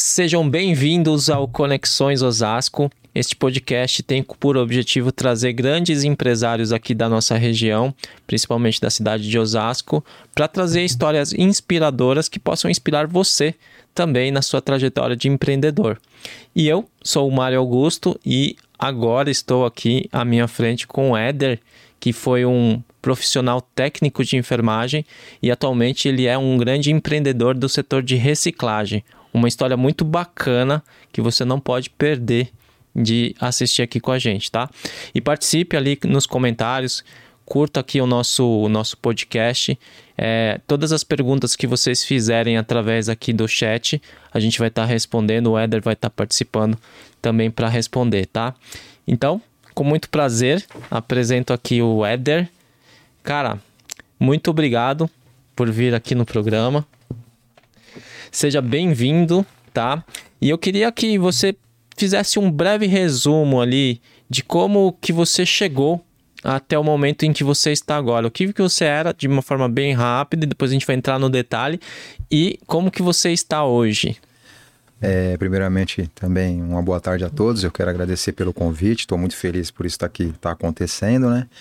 Sejam bem-vindos ao Conexões Osasco. Este podcast tem por objetivo trazer grandes empresários aqui da nossa região, principalmente da cidade de Osasco, para trazer histórias inspiradoras que possam inspirar você também na sua trajetória de empreendedor. E eu sou o Mário Augusto e agora estou aqui à minha frente com o Éder, que foi um profissional técnico de enfermagem e atualmente ele é um grande empreendedor do setor de reciclagem. Uma história muito bacana que você não pode perder de assistir aqui com a gente, tá? E participe ali nos comentários, curta aqui o nosso podcast. Todas as perguntas que vocês fizerem através aqui do chat, a gente vai estar respondendo, o Éder vai estar participando também para responder, tá? Então, com muito prazer, apresento aqui o Éder. Cara, muito obrigado por vir aqui no programa. Seja bem-vindo, tá? E eu queria que você fizesse um breve resumo ali de como que você chegou até o momento em que você está agora. O que você era de uma forma bem rápida, e depois a gente vai entrar no detalhe, e como que você está hoje. Primeiramente, também uma boa tarde a todos. Eu quero agradecer pelo convite, estou muito feliz por isso que está acontecendo, né?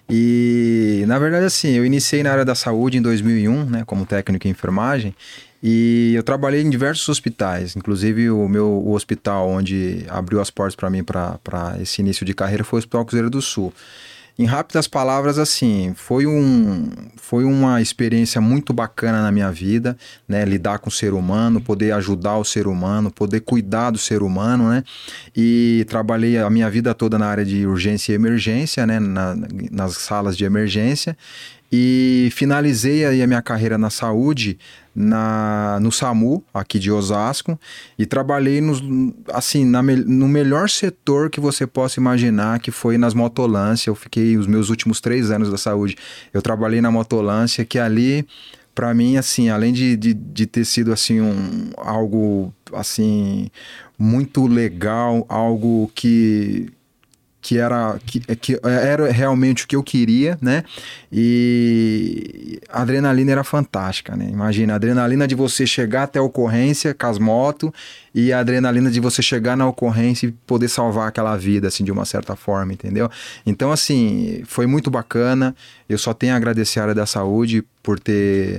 E, na verdade, assim, eu iniciei na área da saúde em 2001, né, como técnico em enfermagem, e eu trabalhei em diversos hospitais, inclusive o hospital onde abriu as portas para mim para esse início de carreira foi o Hospital Cruzeiro do Sul. Em rápidas palavras, assim, foi uma experiência muito bacana na minha vida, né? Lidar com o ser humano, poder ajudar o ser humano, poder cuidar do ser humano, né? E trabalhei a minha vida toda na área de urgência e emergência, né? Nas salas de emergência. E finalizei aí a minha carreira na saúde no SAMU, aqui de Osasco, e trabalhei no melhor setor que você possa imaginar, que foi nas motolâncias. Eu fiquei os meus últimos 3 anos da saúde. Eu trabalhei na motolância, que ali, para mim, assim, além de ter sido assim, algo assim, muito legal, algo que era realmente o que eu queria, né? E a adrenalina era fantástica, né? Imagina, a adrenalina de você chegar até a ocorrência com as motos e a adrenalina de você chegar na ocorrência e poder salvar aquela vida, assim, de uma certa forma, entendeu? Então, assim, foi muito bacana. Eu só tenho a agradecer a área da saúde por ter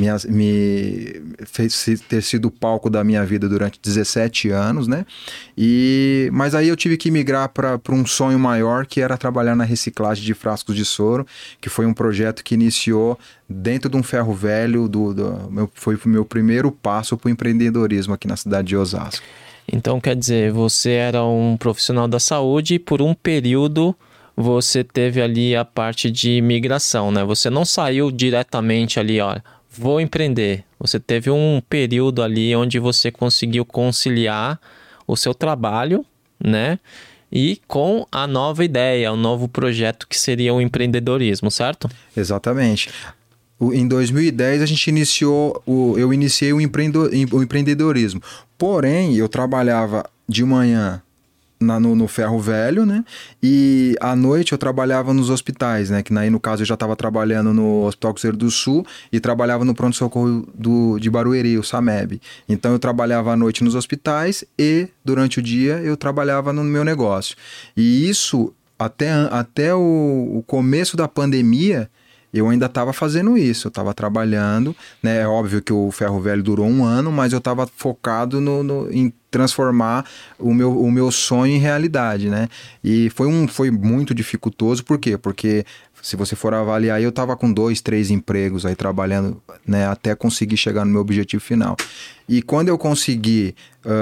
ter sido o palco da minha vida durante 17 anos, né? Mas aí eu tive que migrar para um sonho maior, que era trabalhar na reciclagem de frascos de soro, que foi um projeto que iniciou dentro de um ferro velho, foi o meu primeiro passo para o empreendedorismo aqui na cidade de Osasco. Então, quer dizer, você era um profissional da saúde e por um período você teve ali a parte de migração, né? Você não saiu diretamente ali, ó, vou empreender. Você teve um período ali onde você conseguiu conciliar o seu trabalho, né? E com a nova ideia, o novo projeto que seria o empreendedorismo, certo? Exatamente. Em 2010 eu iniciei o empreendedorismo. Porém, eu trabalhava de manhã no ferro velho, né? E à noite eu trabalhava nos hospitais, né? Que aí, no caso, eu já estava trabalhando no Hospital Cruzeiro do Sul e trabalhava no pronto-socorro de Barueri, o SAMEB. Então eu trabalhava à noite nos hospitais e durante o dia eu trabalhava no meu negócio. E isso, até o começo da pandemia, eu ainda estava fazendo isso, eu estava trabalhando, né? É óbvio que o ferro velho durou 1 ano, mas eu estava focado em transformar o meu sonho em realidade, né? E foi muito dificultoso, por quê? Porque se você for avaliar, eu estava com 2, 3 empregos aí trabalhando, né? Até conseguir chegar no meu objetivo final. E quando eu consegui...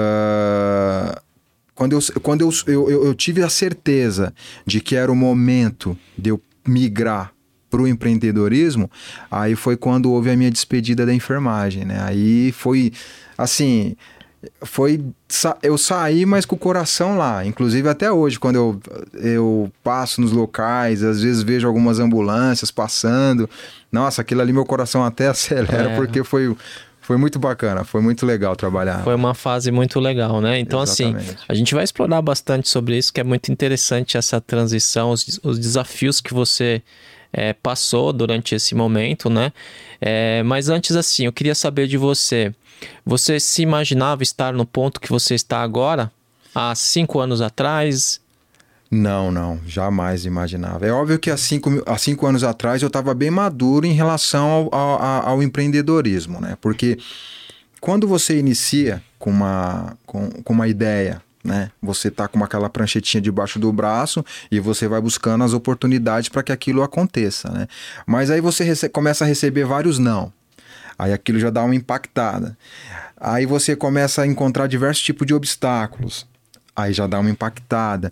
Quando eu tive a certeza de que era o momento de eu migrar para o empreendedorismo, aí foi quando houve a minha despedida da enfermagem, né? Aí foi, assim, eu saí, mas com o coração lá. Inclusive até hoje, quando eu passo nos locais, às vezes vejo algumas ambulâncias passando, nossa, aquilo ali meu coração até acelera, porque foi muito bacana, foi muito legal trabalhar. Foi uma fase muito legal, né? Então, Exatamente. assim, a gente vai explorar bastante sobre isso, que é muito interessante essa transição, os desafios que você passou durante esse momento, né? Mas antes, assim, eu queria saber de você. Você se imaginava estar no ponto que você está agora? Há 5 anos atrás? Não, jamais imaginava. É óbvio que há 5 anos atrás eu estava bem maduro em relação ao empreendedorismo, né? Porque quando você inicia com uma ideia, né? Você tá com aquela pranchetinha debaixo do braço e você vai buscando as oportunidades para que aquilo aconteça, né? Mas aí você começa a receber vários não. Aí aquilo já dá uma impactada. Aí você começa a encontrar diversos tipos de obstáculos. Aí já dá uma impactada.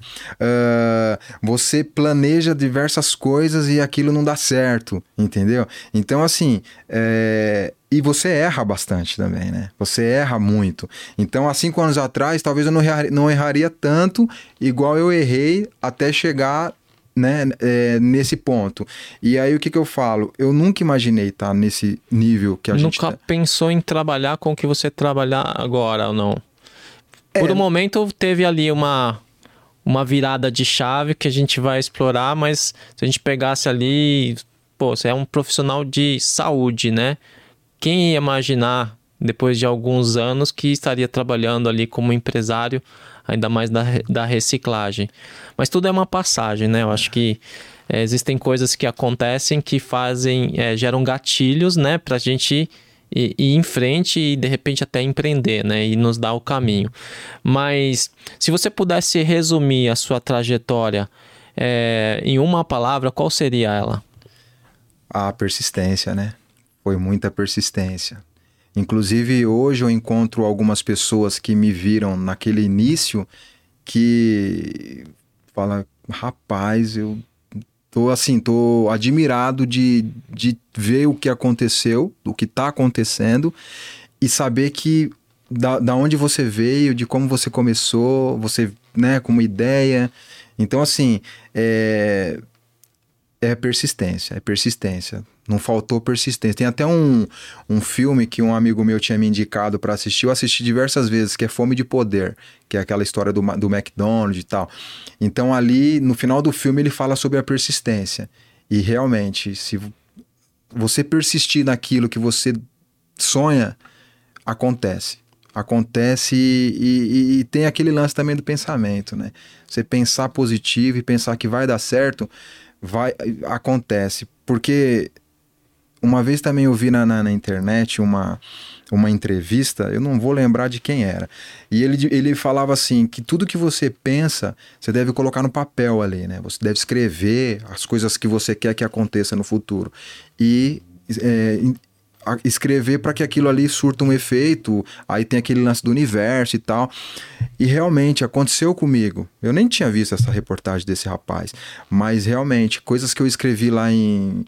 Você planeja diversas coisas e aquilo não dá certo, entendeu? Então, assim, e você erra bastante também, né? Você erra muito. Então, há 5 anos atrás, talvez eu não erraria tanto igual eu errei até chegar, né, nesse ponto. E aí, o que eu falo? Eu nunca imaginei estar nesse nível que a gente... Nunca pensou em trabalhar com o que você trabalha agora, ou não? Por um momento teve ali uma virada de chave que a gente vai explorar, mas se a gente pegasse ali, pô, você é um profissional de saúde, né? Quem ia imaginar, depois de alguns anos, que estaria trabalhando ali como empresário, ainda mais da reciclagem? Mas tudo é uma passagem, né? Eu acho que existem coisas que acontecem que geram gatilhos, né? Pra gente ir em frente e de repente até empreender, né? E nos dar o caminho. Mas se você pudesse resumir a sua trajetória em uma palavra, qual seria ela? A persistência, né? Foi muita persistência. Inclusive hoje eu encontro algumas pessoas que me viram naquele início que falam, rapaz, eu tô admirado de ver o que aconteceu, o que está acontecendo e saber que da onde você veio, de como você começou, você, né, com uma ideia. Então, assim, é persistência. Não faltou persistência. Tem até um filme que um amigo meu tinha me indicado para assistir. Eu assisti diversas vezes, que é Fome de Poder, que é aquela história do McDonald's e tal. Então ali, no final do filme, ele fala sobre a persistência. E realmente, se você persistir naquilo que você sonha, acontece. Acontece e tem aquele lance também do pensamento, né? Você pensar positivo e pensar que vai dar certo, acontece. Porque uma vez também eu vi na internet uma entrevista, eu não vou lembrar de quem era, e ele falava assim, que tudo que você pensa, você deve colocar no papel ali, né? Você deve escrever as coisas que você quer que aconteça no futuro. E escrever para que aquilo ali surta um efeito, aí tem aquele lance do universo e tal. E realmente aconteceu comigo. Eu nem tinha visto essa reportagem desse rapaz, mas realmente, coisas que eu escrevi lá em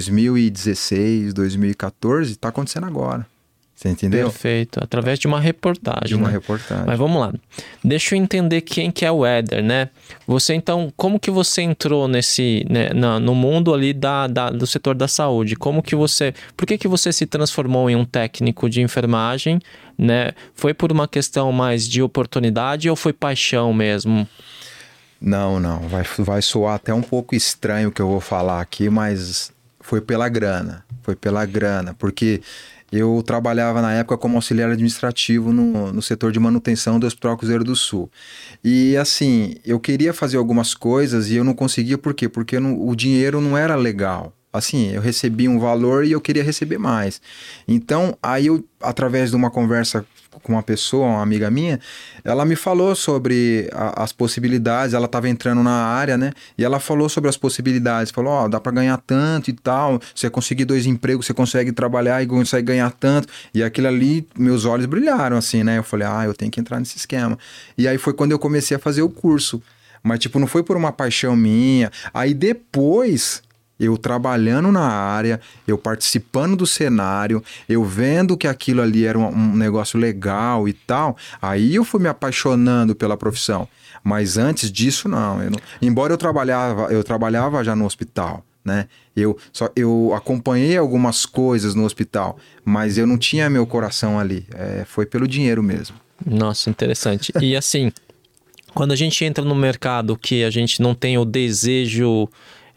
2016, 2014, tá acontecendo agora. Você entendeu? Perfeito, através de uma reportagem. De uma né? reportagem. Mas vamos lá. Deixa eu entender quem que é o Éder, né? Você então, como que você entrou no mundo ali do setor da saúde? Por que você se transformou em um técnico de enfermagem, né? Foi por uma questão mais de oportunidade ou foi paixão mesmo? Não. Vai soar até um pouco estranho o que eu vou falar aqui, mas foi pela grana. Porque eu trabalhava na época como auxiliar administrativo no setor de manutenção do Hospital Cruzeiro do Sul. E assim, eu queria fazer algumas coisas e eu não conseguia, por quê? Porque o dinheiro não era legal. Assim, eu recebia um valor e eu queria receber mais. Então, aí eu, através de uma conversa com uma pessoa, uma amiga minha, ela me falou sobre as possibilidades, ela estava entrando na área, né? E ela falou sobre as possibilidades, falou, dá para ganhar tanto e tal, você conseguir 2 empregos, você consegue trabalhar e consegue ganhar tanto. E aquilo ali, meus olhos brilharam assim, né? Eu falei, eu tenho que entrar nesse esquema. E aí foi quando eu comecei a fazer o curso. Mas, tipo, não foi por uma paixão minha. Aí depois, eu trabalhando na área, eu participando do cenário, eu vendo que aquilo ali era um negócio legal e tal, aí eu fui me apaixonando pela profissão. Mas antes disso, não. Embora eu trabalhava já no hospital, né? Eu acompanhei algumas coisas no hospital, mas eu não tinha meu coração ali. Foi pelo dinheiro mesmo. Nossa, interessante. E assim, quando a gente entra no mercado que a gente não tem o desejo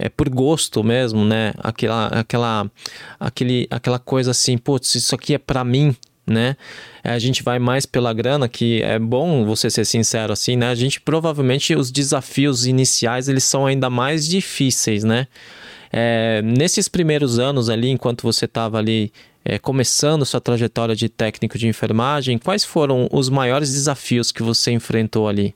por gosto mesmo, né? Aquela coisa assim, putz, isso aqui é para mim, né? A gente vai mais pela grana, que é bom você ser sincero assim, né? A gente provavelmente, os desafios iniciais, eles são ainda mais difíceis, né? Nesses primeiros anos ali, enquanto você estava ali começando sua trajetória de técnico de enfermagem, quais foram os maiores desafios que você enfrentou ali?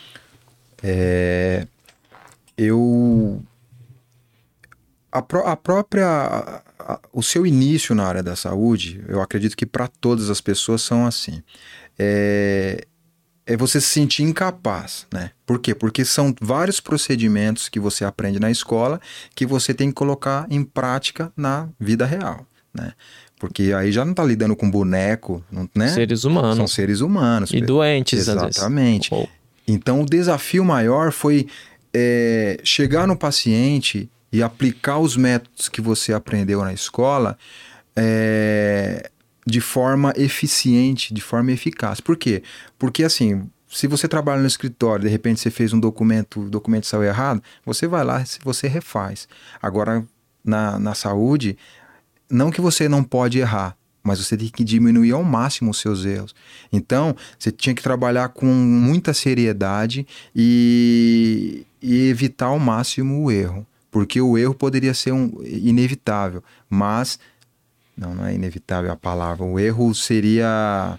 O seu início na área da saúde, eu acredito que para todas as pessoas são assim. É você se sentir incapaz, né? Por quê? Porque são vários procedimentos que você aprende na escola que você tem que colocar em prática na vida real, né? Porque aí já não está lidando com boneco, né? Seres humanos. São seres humanos. E doentes, exatamente. Às vezes. Então, o desafio maior foi chegar no paciente e aplicar os métodos que você aprendeu na escola de forma eficiente, de forma eficaz. Por quê? Porque, assim, se você trabalha no escritório, de repente você fez um documento, o documento saiu errado, você vai lá, você refaz. Agora, na saúde, não que você não pode errar, mas você tem que diminuir ao máximo os seus erros. Então, você tinha que trabalhar com muita seriedade e evitar ao máximo o erro. Porque o erro poderia ser inevitável, mas... Não é inevitável a palavra. O erro seria...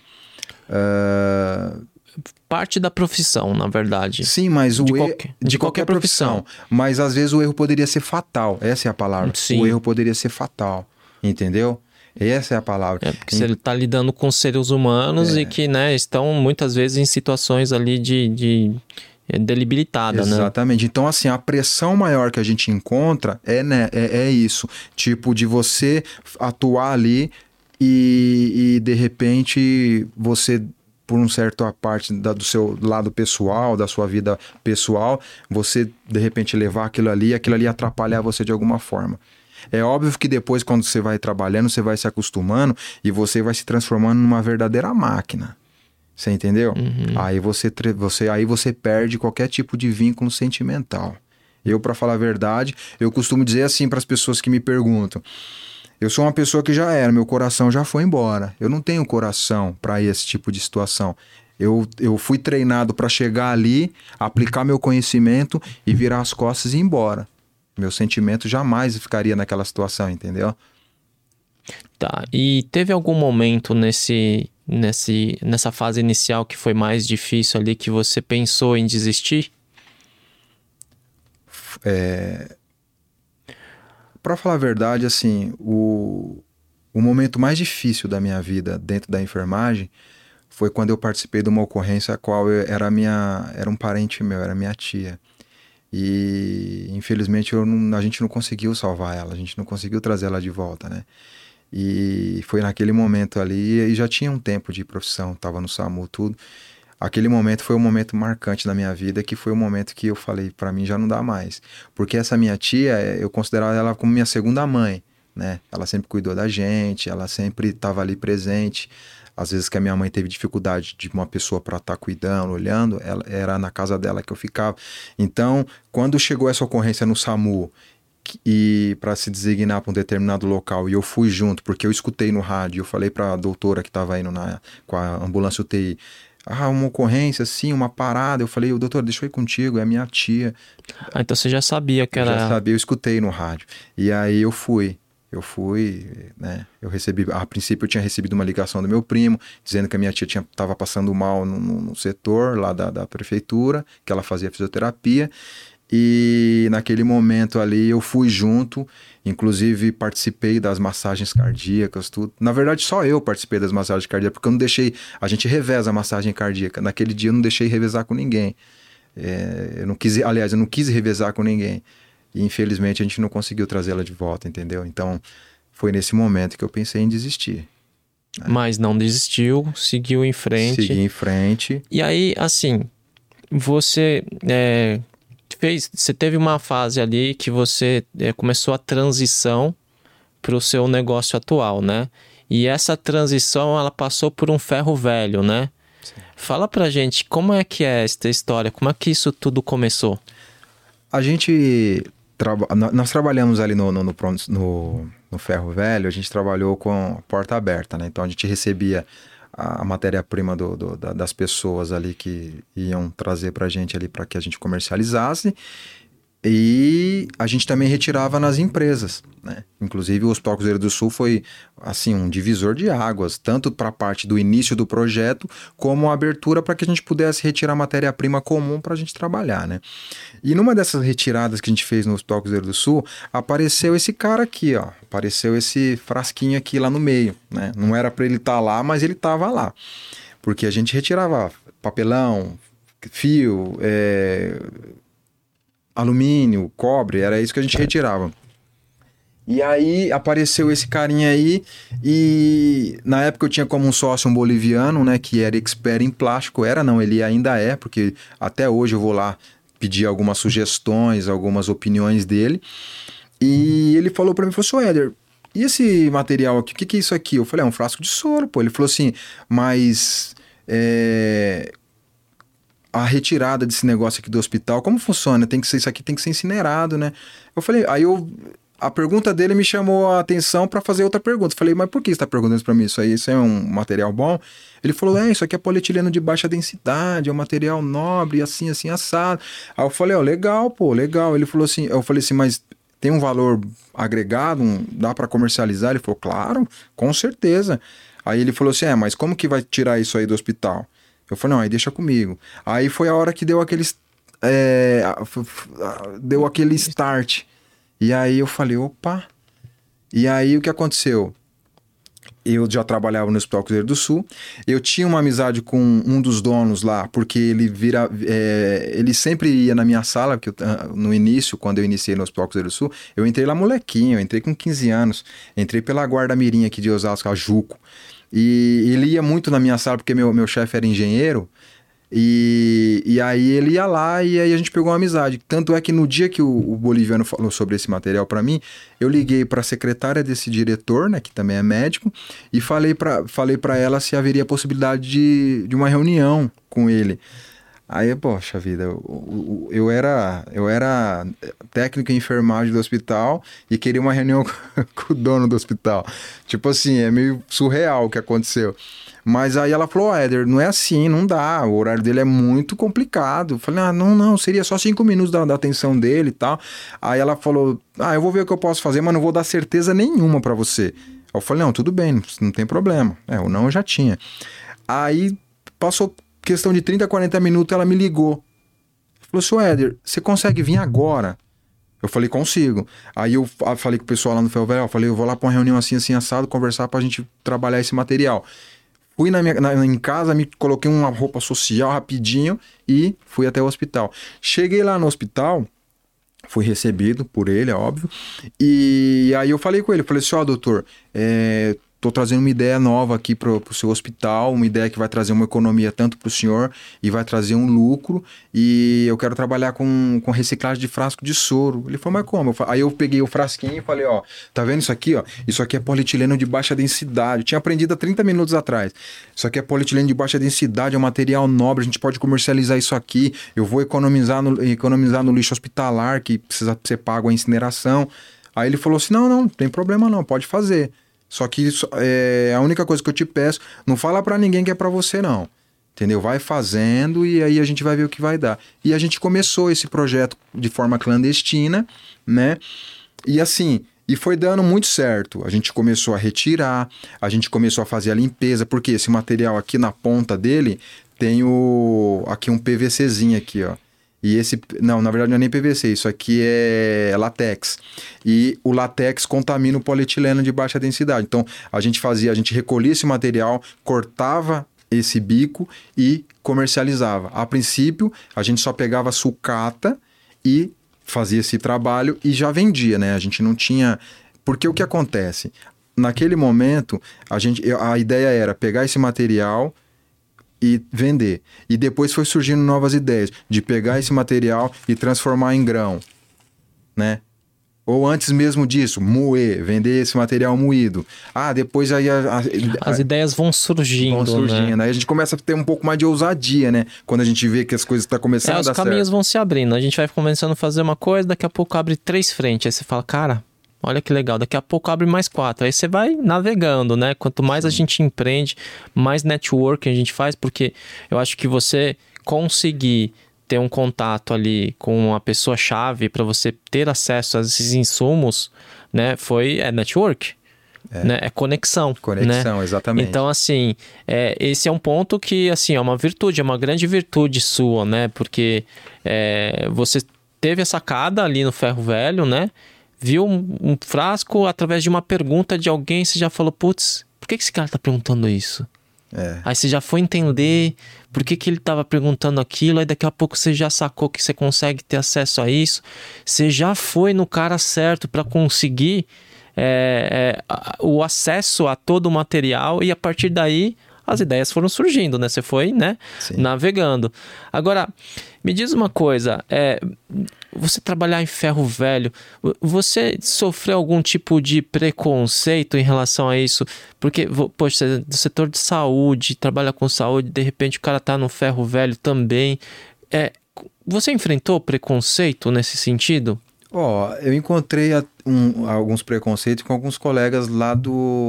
parte da profissão, na verdade. Sim, mas de qualquer profissão. Mas às vezes o erro poderia ser fatal. Essa é a palavra. Sim. O erro poderia ser fatal. Entendeu? Essa é a palavra. Porque você está lidando com seres humanos e que, né, estão muitas vezes em situações ali de debilitada, né? Exatamente. Então, assim, a pressão maior que a gente encontra é isso. Tipo, de você atuar ali e de repente, você, por uma certa parte do seu lado pessoal, da sua vida pessoal, você, de repente, levar aquilo ali atrapalhar você de alguma forma. É óbvio que depois, quando você vai trabalhando, você vai se acostumando e você vai se transformando numa verdadeira máquina. Você entendeu? Uhum. Aí você perde qualquer tipo de vínculo sentimental. Eu, para falar a verdade, eu costumo dizer assim para as pessoas que me perguntam. Eu sou uma pessoa que já era, meu coração já foi embora. Eu não tenho coração para esse tipo de situação. Eu fui treinado para chegar ali, aplicar meu conhecimento e virar as costas e ir embora. Meu sentimento jamais ficaria naquela situação, entendeu? Tá, e teve algum momento nessa fase inicial que foi mais difícil ali, que você pensou em desistir? Para falar a verdade, assim, o momento mais difícil da minha vida dentro da enfermagem foi quando eu participei de uma ocorrência a qual era um parente meu, era minha tia. E infelizmente a gente não conseguiu salvar ela, a gente não conseguiu trazer ela de volta, né? E foi naquele momento ali, e já tinha um tempo de profissão, estava no SAMU, tudo. Aquele momento foi um momento marcante na minha vida, que foi o momento que eu falei, para mim já não dá mais. Porque essa minha tia, eu considerava ela como minha segunda mãe, né? Ela sempre cuidou da gente, ela sempre estava ali presente. Às vezes que a minha mãe teve dificuldade de uma pessoa para estar cuidando, olhando, era na casa dela que eu ficava. Então, quando chegou essa ocorrência no SAMU, e para se designar para um determinado local, e eu fui junto, porque eu escutei no rádio, eu falei para a doutora que estava indo com a ambulância UTI, uma ocorrência assim, uma parada, eu falei, doutor, deixa eu ir contigo, é a minha tia. Então você já sabia que era... Eu já sabia, eu escutei no rádio, e aí eu fui, né, a princípio eu tinha recebido uma ligação do meu primo, dizendo que a minha tia estava passando mal no setor lá da prefeitura, que ela fazia fisioterapia. E naquele momento ali eu fui junto, inclusive participei das massagens cardíacas, tudo. Na verdade só eu participei das massagens cardíacas, porque eu não deixei, a gente reveza a massagem cardíaca. Naquele dia eu não deixei revezar com ninguém. Eu não quis revezar com ninguém. E infelizmente a gente não conseguiu trazê-la de volta, entendeu? Então foi nesse momento que eu pensei em desistir. Mas não desistiu, seguiu em frente. Segui em frente. E aí, assim, você teve uma fase ali que você começou a transição para o seu negócio atual, né? E essa transição, ela passou por um ferro velho, né? Sim. Fala pra gente, como é que é esta história? Como é que isso tudo começou? A gente nós trabalhamos ali no Ferro Velho, a gente trabalhou com porta aberta, né? Então a gente recebia a matéria-prima das pessoas ali que iam trazer pra gente ali para que a gente comercializasse. E a gente também retirava nas empresas, né? Inclusive o Hospital Cruzeiro do Sul foi, assim, um divisor de águas, tanto para a parte do início do projeto, como a abertura para que a gente pudesse retirar matéria-prima comum para a gente trabalhar, né? E numa dessas retiradas que a gente fez no Hospital Cruzeiro do Sul, apareceu esse cara aqui, ó. Apareceu esse frasquinho aqui lá no meio, né? Não era para ele estar lá, mas ele estava lá. Porque a gente retirava papelão, fio, alumínio, cobre, era isso que a gente retirava. E aí apareceu esse carinha aí e na época eu tinha como um sócio um boliviano, né, que era expert em plástico, ele ainda é, porque até hoje eu vou lá pedir algumas sugestões, algumas opiniões dele. E ele falou pra mim, falou assim, Éder, e esse material aqui, o que é isso aqui? Eu falei, é um frasco de soro, pô. Ele falou assim, mas a retirada desse negócio aqui do hospital, como funciona? Isso aqui tem que ser incinerado, né? Eu falei, a pergunta dele me chamou a atenção para fazer outra pergunta. Eu falei, mas por que você está perguntando isso para mim? Isso é um material bom? Ele falou, isso aqui é polietileno de baixa densidade, é um material nobre, assim, assado. Aí eu falei, legal, pô, legal. Ele falou assim, eu falei assim, mas tem um valor agregado, dá para comercializar? Ele falou, claro, com certeza. Aí ele falou assim, mas como que vai tirar isso aí do hospital? Eu falei, não, aí deixa comigo. Aí foi a hora que deu aquele start. E aí eu falei, opa. E aí o que aconteceu? Eu já trabalhava no Hospital Cruzeiro do Sul. Eu tinha uma amizade com um dos donos lá, porque ele sempre ia na minha sala, porque no início, quando eu iniciei no Hospital Cruzeiro do Sul, eu entrei lá molequinho, eu entrei com 15 anos. Entrei pela guarda-mirim aqui de Osasco, a Juco. E ele ia muito na minha sala, porque meu chefe era engenheiro. E aí ele ia lá e aí a gente pegou uma amizade. Tanto é que no dia que o boliviano falou sobre esse material para mim, eu liguei para a secretária desse diretor, né, que também é médico, e falei para ela se haveria possibilidade de uma reunião com ele. Aí, poxa vida, eu era técnico em enfermagem do hospital e queria uma reunião com o dono do hospital. Tipo assim, é meio surreal o que aconteceu. Mas aí ela falou, Éder, não é assim, não dá, o horário dele é muito complicado. Eu falei, não, seria só 5 minutos da atenção dele e tal. Aí ela falou, eu vou ver o que eu posso fazer, mas não vou dar certeza nenhuma pra você. Eu falei, não, tudo bem, não tem problema. O não eu já tinha. Aí passou questão de 30, 40 minutos, ela me ligou. Falou assim, Éder, você consegue vir agora? Eu falei, consigo. Aí eu falei com o pessoal lá no Ferro Velho, eu vou lá pra uma reunião assim assado, conversar pra gente trabalhar esse material. Fui em casa, me coloquei uma roupa social rapidinho e fui até o hospital. Cheguei lá no hospital, fui recebido por ele, é óbvio, e aí eu falei com ele, falei assim, doutor, tô trazendo uma ideia nova aqui pro seu hospital, uma ideia que vai trazer uma economia tanto pro senhor e vai trazer um lucro, e eu quero trabalhar com reciclagem de frasco de soro. Ele falou, mas como? Aí eu peguei o frasquinho e falei, tá vendo isso aqui, Isso aqui é polietileno de baixa densidade. Eu tinha aprendido há 30 minutos atrás. Isso aqui é polietileno de baixa densidade, é um material nobre, a gente pode comercializar isso aqui, eu vou economizar no lixo hospitalar, que precisa ser pago a incineração. Aí ele falou assim, não tem problema não, pode fazer. Só que a única coisa que eu te peço, não fala pra ninguém que é pra você não, entendeu? Vai fazendo e aí a gente vai ver o que vai dar. E a gente começou esse projeto de forma clandestina, né? E assim, foi dando muito certo. A gente começou a retirar, a gente começou a fazer a limpeza, porque esse material aqui na ponta dele tem aqui um PVCzinho aqui, E não, na verdade não é nem PVC, isso aqui é látex. E o látex contamina o polietileno de baixa densidade. Então, a gente recolhia esse material, cortava esse bico e comercializava. A princípio, a gente só pegava sucata e fazia esse trabalho e já vendia, né? A gente não tinha... Porque o que acontece? Naquele momento, a ideia era pegar esse material e vender. E depois foi surgindo novas ideias de pegar esse material e transformar em grão, né? Ou antes mesmo disso, moer, vender esse material moído. Depois aí... As ideias vão surgindo, né? Aí a gente começa a ter um pouco mais de ousadia, né? Quando a gente vê que as coisas estão começando a dar certo. Os caminhos vão se abrindo. A gente vai começando a fazer uma coisa, daqui a pouco abre 3 frentes. Aí você fala, cara, olha que legal. Daqui a pouco abre mais 4. Aí você vai navegando, né? Quanto mais a gente empreende, mais networking a gente faz, porque eu acho que você conseguir ter um contato ali com uma pessoa-chave para você ter acesso a esses insumos, né? É network, né? É conexão. Conexão, né? Exatamente. Então, assim, esse é um ponto que, assim, é uma virtude, é uma grande virtude sua, né? Porque você teve a sacada ali no ferro velho, né? Viu um frasco através de uma pergunta de alguém, você já falou, putz, por que esse cara tá perguntando isso? Aí você já foi entender por que ele estava perguntando aquilo, aí daqui a pouco você já sacou que você consegue ter acesso a isso, você já foi no cara certo para conseguir o acesso a todo o material, e a partir daí as ideias foram surgindo, né? Você foi, né, navegando. Agora, me diz uma coisa, você trabalhar em ferro velho, você sofreu algum tipo de preconceito em relação a isso? Porque, poxa, você é do setor de saúde, trabalha com saúde, de repente o cara tá no ferro velho também. Você enfrentou preconceito nesse sentido? Eu encontrei alguns preconceitos com alguns colegas lá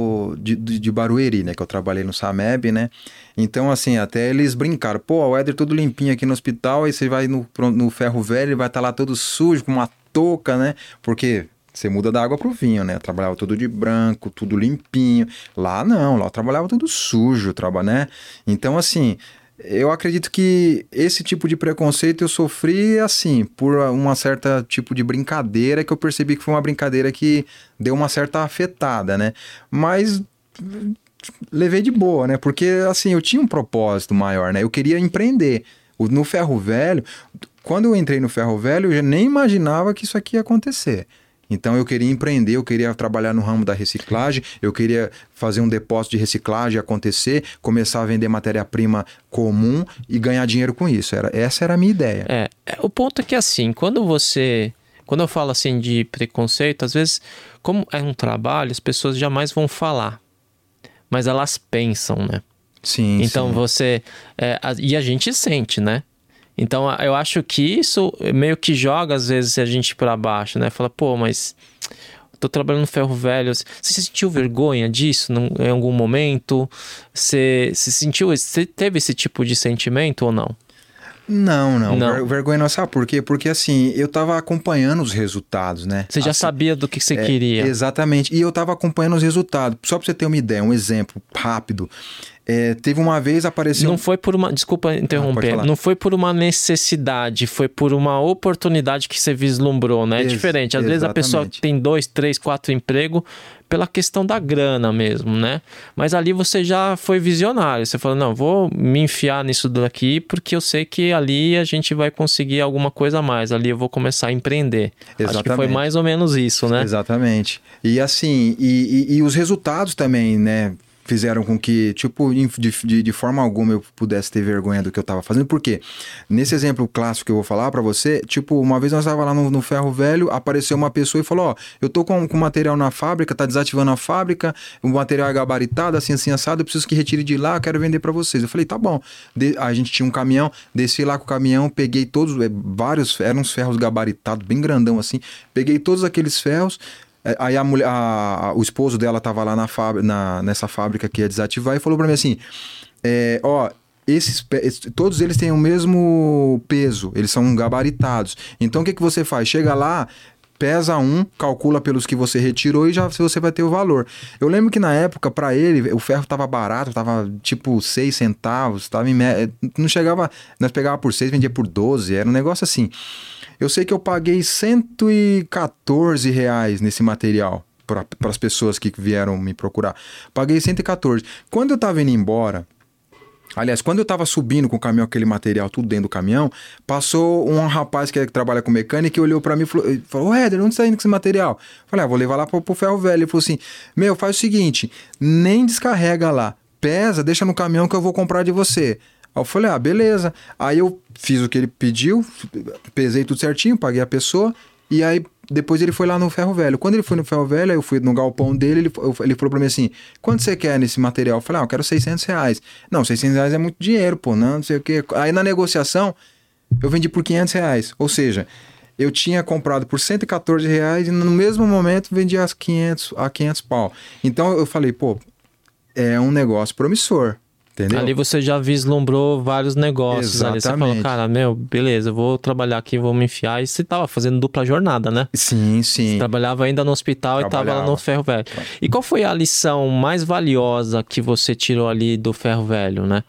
de Barueri, né? Que eu trabalhei no SAMEB, né? Então, assim, até eles brincaram. O Éder todo limpinho aqui no hospital, aí você vai no ferro velho, ele vai estar lá todo sujo, com uma touca, né? Porque você muda da água pro vinho, né? Eu trabalhava tudo de branco, tudo limpinho. Lá não, lá eu trabalhava tudo sujo, né? Então, assim... Eu acredito que esse tipo de preconceito eu sofri, assim, por uma certa tipo de brincadeira, que eu percebi que foi uma brincadeira que deu uma certa afetada, né? Mas levei de boa, né? Porque, assim, eu tinha um propósito maior, né? Eu queria empreender. No ferro velho, quando eu entrei no ferro velho, eu já nem imaginava que isso aqui ia acontecer. Então eu queria empreender, eu queria trabalhar no ramo da reciclagem, eu queria fazer um depósito de reciclagem acontecer, começar a vender matéria-prima comum e ganhar dinheiro com isso. Essa era a minha ideia. O ponto é que, assim, quando eu falo assim de preconceito, às vezes, como é um trabalho, as pessoas jamais vão falar, mas elas pensam, né? Sim, então sim. Você... e a gente sente, né? Então, eu acho que isso meio que joga, às vezes, a gente para baixo, né? Fala, mas tô trabalhando no ferro velho. Você sentiu vergonha disso em algum momento? Você teve esse tipo de sentimento ou não? Não. Vergonha não, sabe por quê? Porque, assim, eu tava acompanhando os resultados, né? Você já sabia do que você queria. Exatamente. E eu tava acompanhando os resultados. Só pra você ter uma ideia, um exemplo rápido. Teve uma vez, apareceu... Não foi por uma... Desculpa interromper. Não foi por uma necessidade, foi por uma oportunidade que você vislumbrou, né? É diferente. Às vezes a pessoa tem 2, 3, 4 empregos pela questão da grana mesmo, né? Mas ali você já foi visionário. Você falou, não, vou me enfiar nisso daqui porque eu sei que ali a gente vai conseguir alguma coisa a mais. Ali eu vou começar a empreender. Exatamente. Acho que foi mais ou menos isso, né? Exatamente. E assim, e os resultados também, né? Fizeram com que, tipo, de forma alguma eu pudesse ter vergonha do que eu tava fazendo. Por quê? Nesse exemplo clássico que eu vou falar pra você, tipo, uma vez nós tava lá no ferro velho, apareceu uma pessoa e falou, eu tô com material na fábrica, tá desativando a fábrica, o material é gabaritado, assim, assado, eu preciso que retire de lá, eu quero vender pra vocês. Eu falei, tá bom. A gente tinha um caminhão, desci lá com o caminhão, peguei todos, eram uns ferros gabaritados, bem grandão assim, peguei todos aqueles ferros. Aí o esposo dela tava lá nessa fábrica que ia desativar e falou pra mim assim, todos eles têm o mesmo peso, eles são gabaritados. Então o que você faz? Chega lá, pesa calcula pelos que você retirou e já você vai ter o valor. Eu lembro que na época, pra ele, o ferro tava barato, tava tipo 6 centavos, não chegava, nós pegava por 6, vendia por 12, era um negócio assim. Eu sei que eu paguei R$114 nesse material para as pessoas que vieram me procurar. Paguei 114. Quando eu tava indo embora, aliás, quando eu tava subindo com o caminhão, aquele material tudo dentro do caminhão, passou um rapaz que trabalha com mecânica e olhou para mim e falou, Éder, onde você tá indo com esse material? Eu falei, vou levar lá pro ferro velho. Ele falou assim, faz o seguinte, nem descarrega lá, pesa, deixa no caminhão que eu vou comprar de você. Aí eu falei, beleza. Aí eu fiz o que ele pediu, pesei tudo certinho, paguei a pessoa, e aí depois ele foi lá no Ferro Velho. Quando ele foi no Ferro Velho, eu fui no galpão dele, ele falou pra mim assim, quanto você quer nesse material? Eu falei, eu quero R$600. Não, R$600 é muito dinheiro, pô, não sei o quê. Aí na negociação, eu vendi por R$500. Ou seja, eu tinha comprado por R$114 e no mesmo momento vendi a 500 pau. Então eu falei, pô, é um negócio promissor. Entendeu? Ali você já vislumbrou vários negócios. Exatamente. Ali você falou, cara, beleza, eu vou trabalhar aqui, vou me enfiar. E você tava fazendo dupla jornada, né? Sim. Você trabalhava ainda no hospital e tava lá no Ferro Velho. E qual foi a lição mais valiosa que você tirou ali do Ferro Velho, né?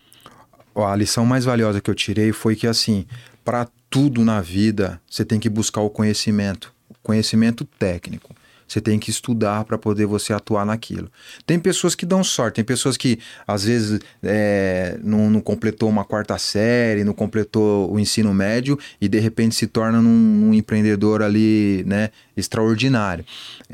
A lição mais valiosa que eu tirei foi que, assim, para tudo na vida, você tem que buscar o conhecimento técnico. Você tem que estudar para poder você atuar naquilo. Tem pessoas que dão sorte, tem pessoas que às vezes não completou uma 4ª série, não completou o ensino médio e de repente se torna um empreendedor ali, né, extraordinário.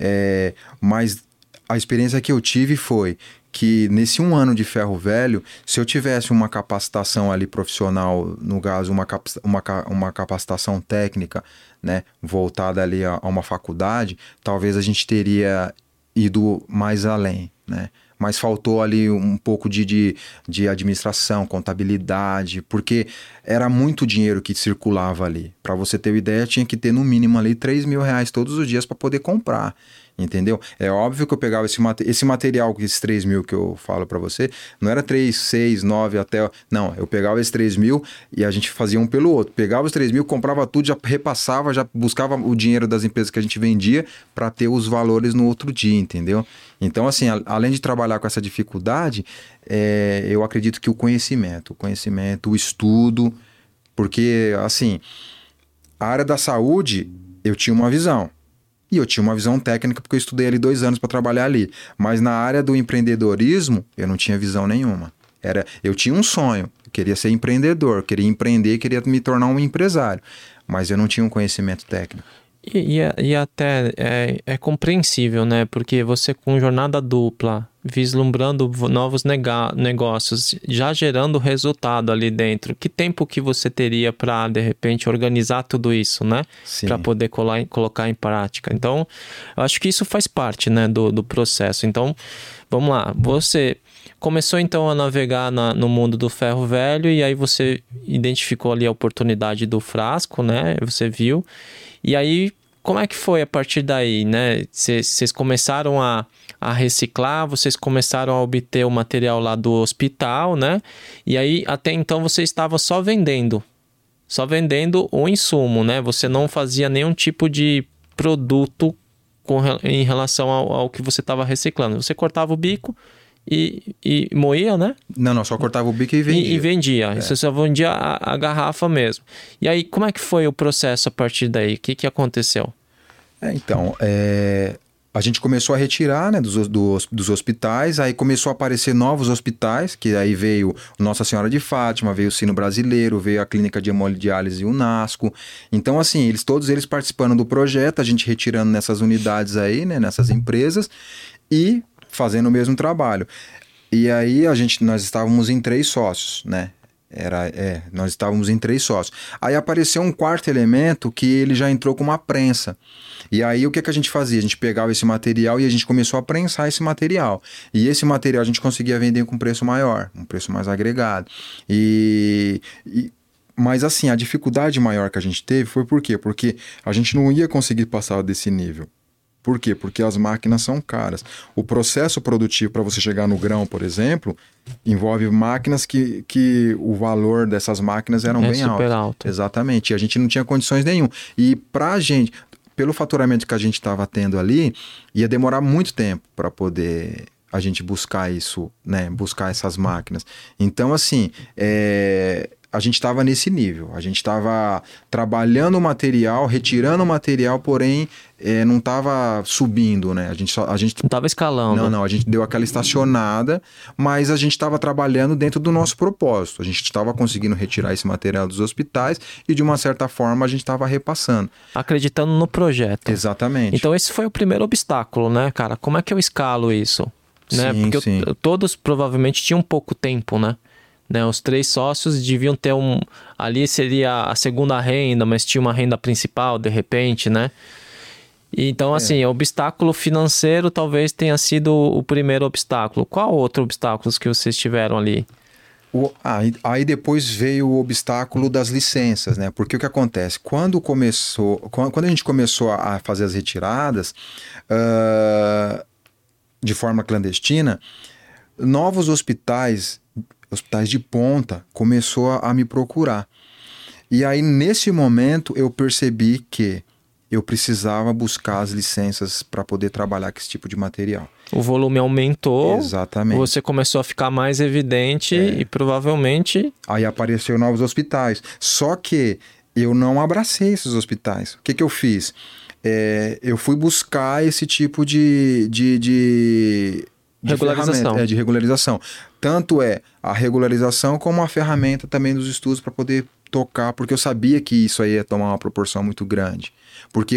Mas a experiência que eu tive foi que nesse 1 ano de Ferro Velho, se eu tivesse uma capacitação ali profissional, no caso uma capacitação técnica, né, voltada ali a uma faculdade, talvez a gente teria ido mais além, né? Mas faltou ali um pouco de administração, contabilidade, porque era muito dinheiro que circulava ali. Para você ter uma ideia, tinha que ter no mínimo ali R$3.000 todos os dias para poder comprar. Entendeu? É óbvio que eu pegava esse material, esses 3 mil que eu falo para você, não era 3, 6, 9 até... Não, eu pegava esses 3 mil e a gente fazia um pelo outro. Pegava os 3 mil, comprava tudo, já repassava, já buscava o dinheiro das empresas que a gente vendia para ter os valores no outro dia, entendeu? Então, assim, além de trabalhar com essa dificuldade, eu acredito que o conhecimento, o estudo, porque, assim, a área da saúde, eu tinha uma visão. E eu tinha uma visão técnica porque eu estudei ali 2 anos para trabalhar ali. Mas na área do empreendedorismo, eu não tinha visão nenhuma. Eu tinha um sonho, eu queria ser empreendedor, queria empreender, queria me tornar um empresário. Mas eu não tinha um conhecimento técnico. E até é compreensível, né? Porque você com jornada dupla, vislumbrando novos negócios, já gerando resultado ali dentro. Que tempo que você teria para, de repente, organizar tudo isso, né? Para poder colocar em prática. Então, eu acho que isso faz parte, né, do processo. Então, vamos lá. Você começou, então, a navegar no mundo do Ferro Velho e aí você identificou ali a oportunidade do frasco, né? Você viu. E aí, como é que foi a partir daí, né? Vocês começaram a reciclar, vocês começaram a obter o material lá do hospital, né? E aí, até então, você estava só vendendo o insumo, né? Você não fazia nenhum tipo de produto em relação ao que você estava reciclando. Você cortava o bico e moía, né? Não, só cortava o bico e vendia. E vendia. Você só vendia a garrafa mesmo. E aí, como é que foi o processo a partir daí? O que aconteceu? Então, a gente começou a retirar, né, dos hospitais, aí começou a aparecer novos hospitais, que aí veio Nossa Senhora de Fátima, veio o Sino Brasileiro, veio a Clínica de Hemodiálise e o NASCO. Então, assim, todos eles participando do projeto, a gente retirando nessas unidades aí, né, nessas empresas, e fazendo o mesmo trabalho. E aí nós estávamos em 3 sócios, né? Nós estávamos em 3 sócios. Aí apareceu um 4º elemento que ele já entrou com uma prensa. E aí o que a gente fazia? A gente pegava esse material e a gente começou a prensar esse material. E esse material a gente conseguia vender com preço maior, um preço mais agregado. Mas assim, a dificuldade maior que a gente teve foi por quê? Porque a gente não ia conseguir passar desse nível. Por quê? Porque as máquinas são caras. O processo produtivo para você chegar no grão, por exemplo, envolve máquinas que o valor dessas máquinas eram bem alto. Exatamente. E a gente não tinha condições nenhuma. E pra gente, pelo faturamento que a gente estava tendo ali, ia demorar muito tempo para poder a gente buscar isso, né? Buscar essas máquinas. Então, assim, a gente estava nesse nível. A gente estava trabalhando o material, retirando o material, porém não estava subindo, né? A gente não estava escalando. Não, a gente deu aquela estacionada, mas a gente estava trabalhando dentro do nosso propósito. A gente estava conseguindo retirar esse material dos hospitais e, de uma certa forma, a gente estava repassando. Acreditando no projeto. Exatamente. Então, esse foi o primeiro obstáculo, né, cara? Como é que eu escalo isso? Né? Sim, porque sim. Todos provavelmente tinham pouco tempo, né? Os 3 sócios deviam ter ali seria a segunda renda, mas tinha uma renda principal de repente, né? Então, assim, obstáculo financeiro talvez tenha sido o primeiro obstáculo. Qual outro obstáculo que vocês tiveram ali? Aí depois veio o obstáculo das licenças, né? Porque o que acontece? Quando a gente começou a fazer as retiradas de forma clandestina, novos hospitais de ponta, começou a me procurar. E aí, nesse momento, eu percebi que eu precisava buscar as licenças para poder trabalhar com esse tipo de material. O volume aumentou. Exatamente. Você começou a ficar mais evidente e provavelmente... Aí apareceram novos hospitais. Só que eu não abracei esses hospitais. O que eu fiz? Eu fui buscar esse tipo de regularização. De regularização. Tanto a regularização como a ferramenta também dos estudos para poder tocar, porque eu sabia que isso aí ia tomar uma proporção muito grande. Porque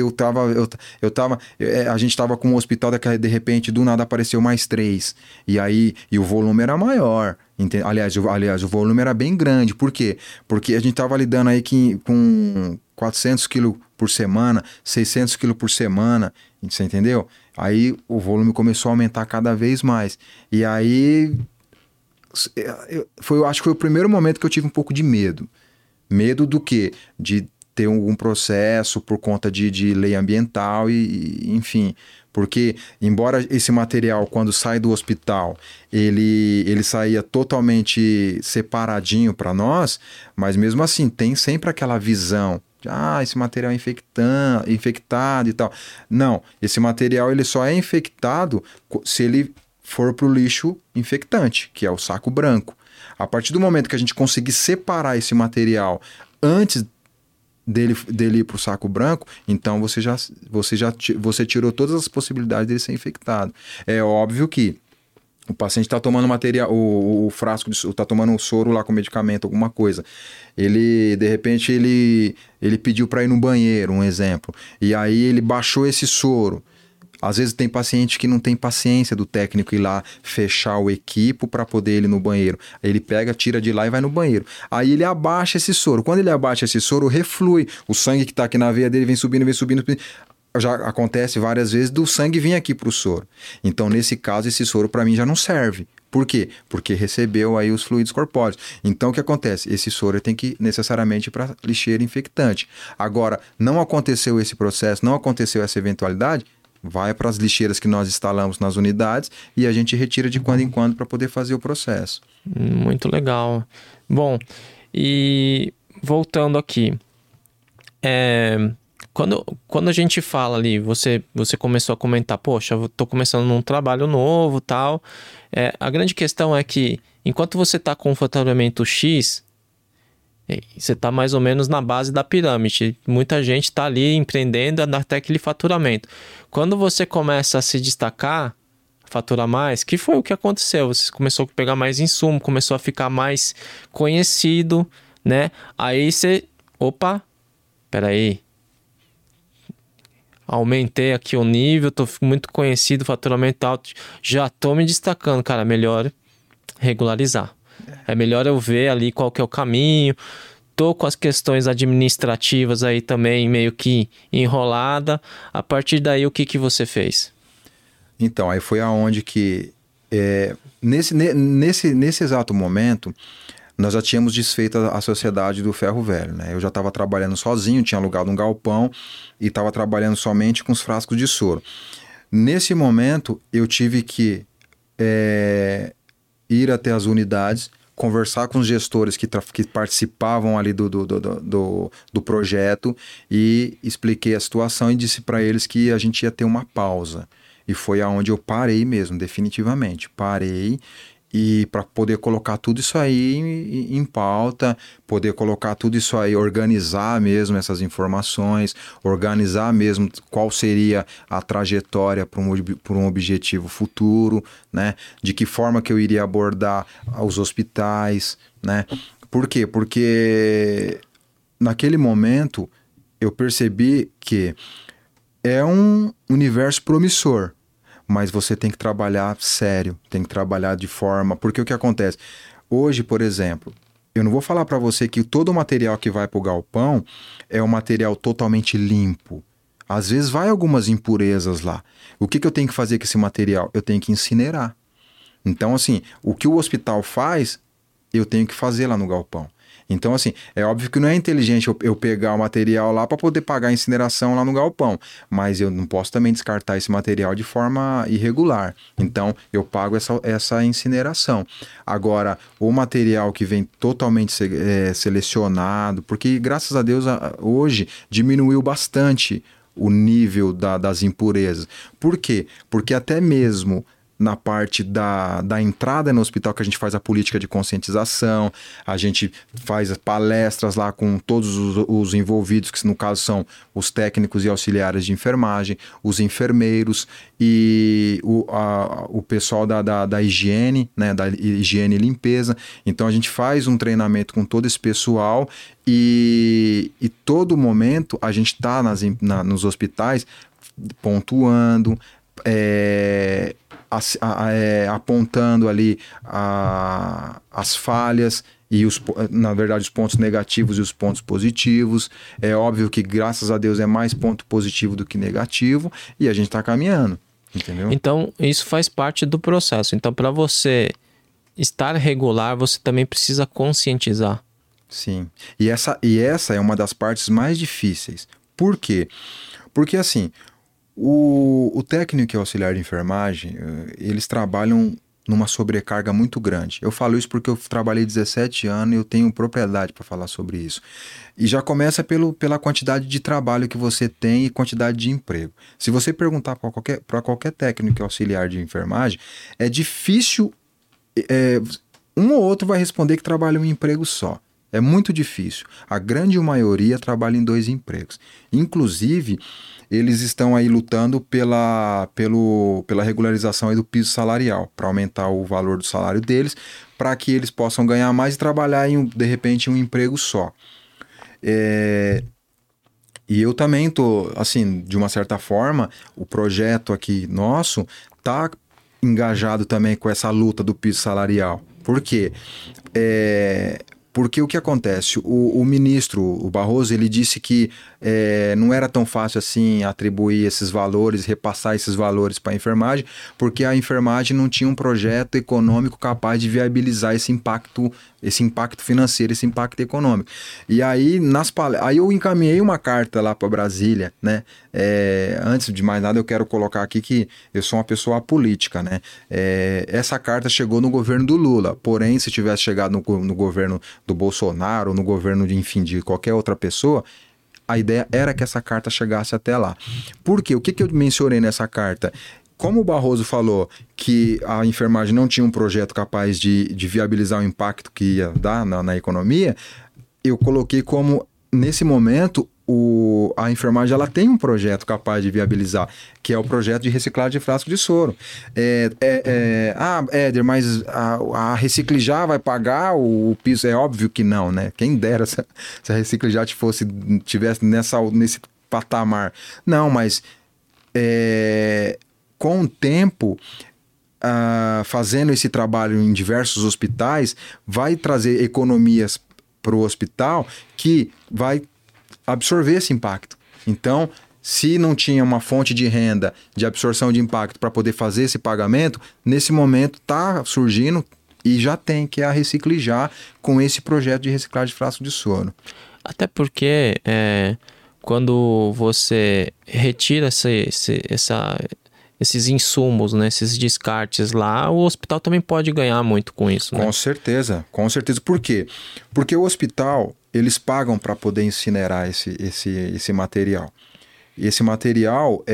a gente estava com um hospital que de repente do nada apareceu mais 3. E o volume era maior. Aliás, o volume era bem grande. Por quê? Porque a gente estava lidando aí com 400 quilos por semana, 600 quilos por semana. Você entendeu? Aí o volume começou a aumentar cada vez mais. E aí acho que foi o primeiro momento que eu tive um pouco de medo. Medo do quê? De ter algum processo por conta de lei ambiental enfim. Porque, embora esse material, quando sai do hospital, ele saía totalmente separadinho para nós, mas mesmo assim tem sempre aquela visão de, esse material é infectado e tal. Não, esse material ele só é infectado se ele for para o lixo infectante, que é o saco branco. A partir do momento que a gente conseguir separar esse material antes dele ir para o saco branco, então você tirou todas as possibilidades dele ser infectado. É óbvio que o paciente está tomando material, o frasco, está tomando um soro lá com medicamento, alguma coisa. De repente, ele pediu para ir no banheiro, um exemplo. E aí ele baixou esse soro. Às vezes tem paciente que não tem paciência do técnico ir lá fechar o equipo para poder ir no banheiro. Aí ele pega, tira de lá e vai no banheiro. Aí ele abaixa esse soro. Quando ele abaixa esse soro, reflui. O sangue que está aqui na veia dele vem subindo. Já acontece várias vezes do sangue vir aqui para o soro. Então, nesse caso, esse soro para mim já não serve. Por quê? Porque recebeu aí os fluidos corpóreos. Então, o que acontece? Esse soro tem que necessariamente ir para lixeira infectante. Agora, não aconteceu esse processo, não aconteceu essa eventualidade, vai para as lixeiras que nós instalamos nas unidades e a gente retira de quando em quando para poder fazer o processo. Muito legal. Bom, e voltando aqui, quando a gente fala ali, você começou a comentar, poxa, eu estou começando num trabalho novo, tal. A grande questão é que enquanto você está com um faturamento X, você está mais ou menos na base da pirâmide. Muita gente está ali empreendendo até aquele faturamento. Quando você começa a se destacar, faturar mais, que foi o que aconteceu? Você começou a pegar mais insumo, começou a ficar mais conhecido, né? Aí você... Opa, peraí. Aumentei aqui o nível, estou muito conhecido, faturamento alto. Já estou me destacando, cara. Melhor regularizar. É melhor eu ver ali qual que é o caminho. Tô com as questões administrativas aí também meio que enrolada. A partir daí, o que você fez? Então, aí foi aonde que... nesse exato momento, nós já tínhamos desfeito a sociedade do ferro velho, né? Eu já estava trabalhando sozinho, tinha alugado um galpão e estava trabalhando somente com os frascos de soro. Nesse momento, eu tive que... ir até as unidades, conversar com os gestores que participavam ali do projeto e expliquei a situação e disse para eles que a gente ia ter uma pausa. E foi aonde eu parei mesmo, definitivamente. Parei e para poder colocar tudo isso aí em pauta, poder colocar tudo isso aí, organizar mesmo essas informações, organizar mesmo qual seria a trajetória para um objetivo futuro, né? De que forma que eu iria abordar os hospitais, né? Por quê? Porque naquele momento eu percebi que é um universo promissor, mas você tem que trabalhar sério, tem que trabalhar de forma... Porque o que acontece? Hoje, por exemplo, eu não vou falar para você que todo o material que vai para o galpão é um material totalmente limpo. Às vezes vai algumas impurezas lá. O que eu tenho que fazer com esse material? Eu tenho que incinerar. Então, assim, o que o hospital faz, eu tenho que fazer lá no galpão. Então, assim, é óbvio que não é inteligente eu pegar o material lá para poder pagar a incineração lá no galpão, mas eu não posso também descartar esse material de forma irregular. Então, eu pago essa incineração. Agora, o material que vem totalmente selecionado, porque graças a Deus hoje diminuiu bastante o nível das impurezas. Por quê? Porque até mesmo na parte da entrada no hospital, que a gente faz a política de conscientização, a gente faz palestras lá com todos os envolvidos, que no caso são os técnicos e auxiliares de enfermagem, os enfermeiros e o pessoal da higiene, né, da higiene e limpeza. Então a gente faz um treinamento com todo esse pessoal e todo momento a gente está nos hospitais pontuando, apontando ali as falhas e na verdade os pontos negativos e os pontos positivos. É óbvio que graças a Deus é mais ponto positivo do que negativo e a gente está caminhando, entendeu? Então isso faz parte do processo. Então para você estar regular, você também precisa conscientizar. Sim, e essa é uma das partes mais difíceis. Por quê? Porque assim, o técnico e auxiliar de enfermagem, eles trabalham numa sobrecarga muito grande. Eu falo isso porque eu trabalhei 17 anos e eu tenho propriedade para falar sobre isso. E já começa pela quantidade de trabalho que você tem e quantidade de emprego. Se você perguntar para qualquer técnico e auxiliar de enfermagem, é difícil, um ou outro vai responder que trabalha em um emprego só. É muito difícil. A grande maioria trabalha em 2 empregos. Inclusive, eles estão aí lutando pela regularização aí do piso salarial, para aumentar o valor do salário deles, para que eles possam ganhar mais e trabalhar de repente em um emprego só. E eu também tô, assim, de uma certa forma, o projeto aqui nosso tá engajado também com essa luta do piso salarial. Por quê? Porque o que acontece? O ministro, o Barroso, ele disse que não era tão fácil assim atribuir esses valores, repassar esses valores para a enfermagem, porque a enfermagem não tinha um projeto econômico capaz de viabilizar esse impacto financeiro, esse impacto econômico. E aí, aí eu encaminhei uma carta lá para Brasília, né? Antes de mais nada, eu quero colocar aqui que eu sou uma pessoa apolítica, né? Essa carta chegou no governo do Lula, porém, se tivesse chegado no governo do Bolsonaro, ou no governo de qualquer outra pessoa, a ideia era que essa carta chegasse até lá. Por quê? O que eu mencionei nessa carta? Como o Barroso falou que a enfermagem não tinha um projeto capaz de viabilizar o impacto que ia dar na economia, eu coloquei como, nesse momento, a enfermagem ela tem um projeto capaz de viabilizar, que é o projeto de reciclagem de frasco de soro. Éder, mas a reciclijar vai pagar o piso? É óbvio que não, né? Quem dera se a reciclijar tivesse nesse patamar. Não, mas com o tempo, fazendo esse trabalho em diversos hospitais, vai trazer economias para o hospital que vai absorver esse impacto. Então, se não tinha uma fonte de renda de absorção de impacto para poder fazer esse pagamento, nesse momento está surgindo e já tem, que é a Reciclijar, com esse projeto de reciclagem de frasco de soro. Até porque quando você retira esses insumos, né, esses descartes lá, o hospital também pode ganhar muito com isso, né? Com certeza. Por quê? Porque o hospital, eles pagam para poder incinerar esse material. Esse material,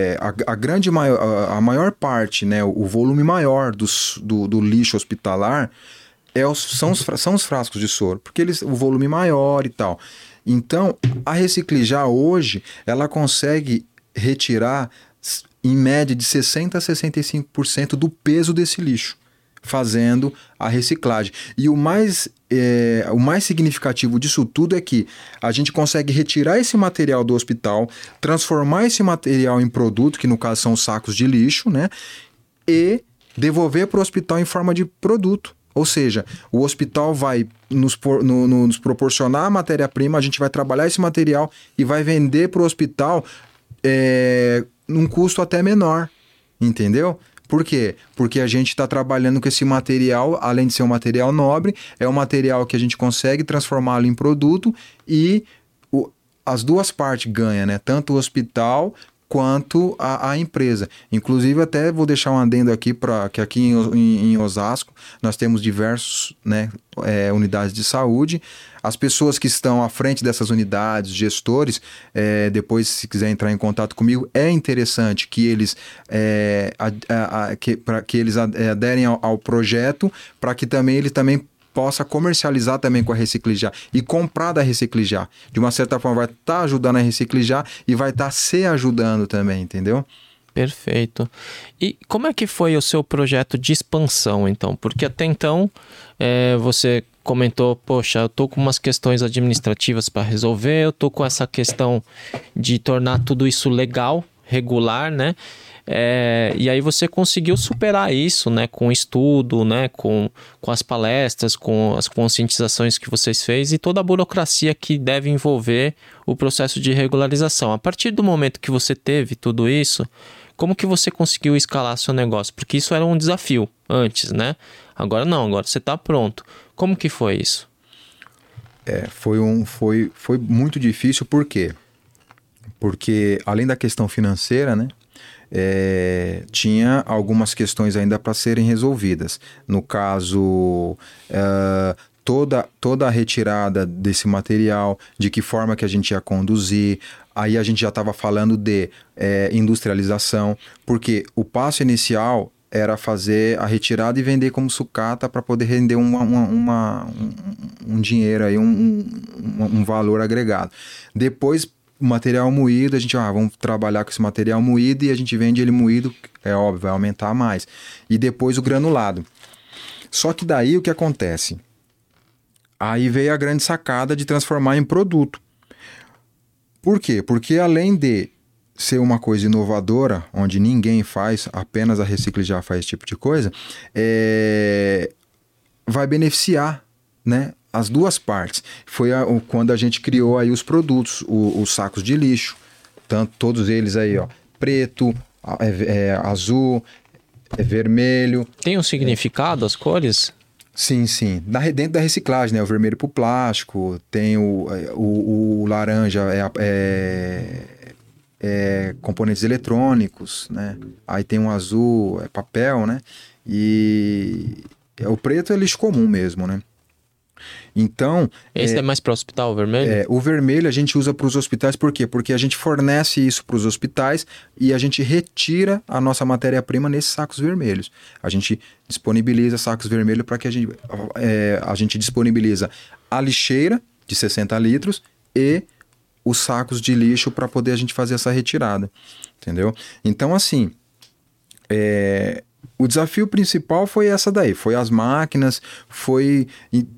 a maior parte, né, o volume maior do lixo hospitalar são os frascos de soro, porque o volume maior e tal. Então, a Reciclijar hoje, ela consegue retirar em média de 60% a 65% do peso desse lixo, fazendo a reciclagem. E o mais significativo disso tudo é que a gente consegue retirar esse material do hospital, transformar esse material em produto, que no caso são os sacos de lixo, né? E devolver para o hospital em forma de produto. Ou seja, o hospital vai nos proporcionar a matéria-prima, a gente vai trabalhar esse material e vai vender para o hospital num custo até menor, entendeu? Por quê? Porque a gente está trabalhando com esse material, além de ser um material nobre, é um material que a gente consegue transformá-lo em produto e as duas partes ganham, né? Tanto o hospital quanto a empresa. Inclusive, até vou deixar um adendo aqui, que aqui em Osasco nós temos diversos, né, unidades de saúde. As pessoas que estão à frente dessas unidades, gestores, depois, se quiser entrar em contato comigo, é interessante que eles, que eles aderem ao projeto, para que também ele também possa comercializar também com a Reciclijar e comprar da Reciclijar. De uma certa forma, vai estar ajudando a Reciclijar e vai estar se ajudando também, entendeu? Perfeito. E como é que foi o seu projeto de expansão, então? Porque até então, você comentou, poxa, eu tô com umas questões administrativas para resolver, eu tô com essa questão de tornar tudo isso legal, regular, né? E aí você conseguiu superar isso, né, com o estudo, né, com as palestras, com as conscientizações que vocês fez e toda a burocracia que deve envolver o processo de regularização. A partir do momento que você teve tudo isso, como que você conseguiu escalar seu negócio? Porque isso era um desafio antes, né? Agora não, agora você está pronto. Como que foi isso? Foi muito difícil, por quê? Porque além da questão financeira, né? Tinha algumas questões ainda para serem resolvidas. No caso, toda a retirada desse material, de que forma que a gente ia conduzir. Aí a gente já estava falando de industrialização, porque o passo inicial era fazer a retirada e vender como sucata para poder render um dinheiro, aí, um valor agregado. Depois, o material moído, a gente, vamos trabalhar com esse material moído e a gente vende ele moído, é óbvio, vai aumentar mais. E depois o granulado. Só que daí o que acontece? Aí veio a grande sacada de transformar em produto. Por quê? Porque além de ser uma coisa inovadora, onde ninguém faz, apenas a Reciclijar faz esse tipo de coisa, vai beneficiar, né, as duas partes. Foi quando a gente criou aí os produtos, os sacos de lixo, todos eles aí, ó, preto, azul, vermelho. Tem um significado as cores? Sim. Dentro da reciclagem, né? O vermelho para o plástico, tem o laranja, componentes eletrônicos, né? Aí tem um azul, papel, né? E o preto é lixo comum mesmo, né? Então... Esse é mais para o hospital, o vermelho? O vermelho a gente usa para os hospitais, por quê? Porque a gente fornece isso para os hospitais e a gente retira a nossa matéria-prima nesses sacos vermelhos. A gente disponibiliza sacos vermelhos para que a gente disponibiliza a lixeira de 60 litros e os sacos de lixo para poder a gente fazer essa retirada, entendeu? Então, assim... o desafio principal foi essa daí, foi as máquinas, foi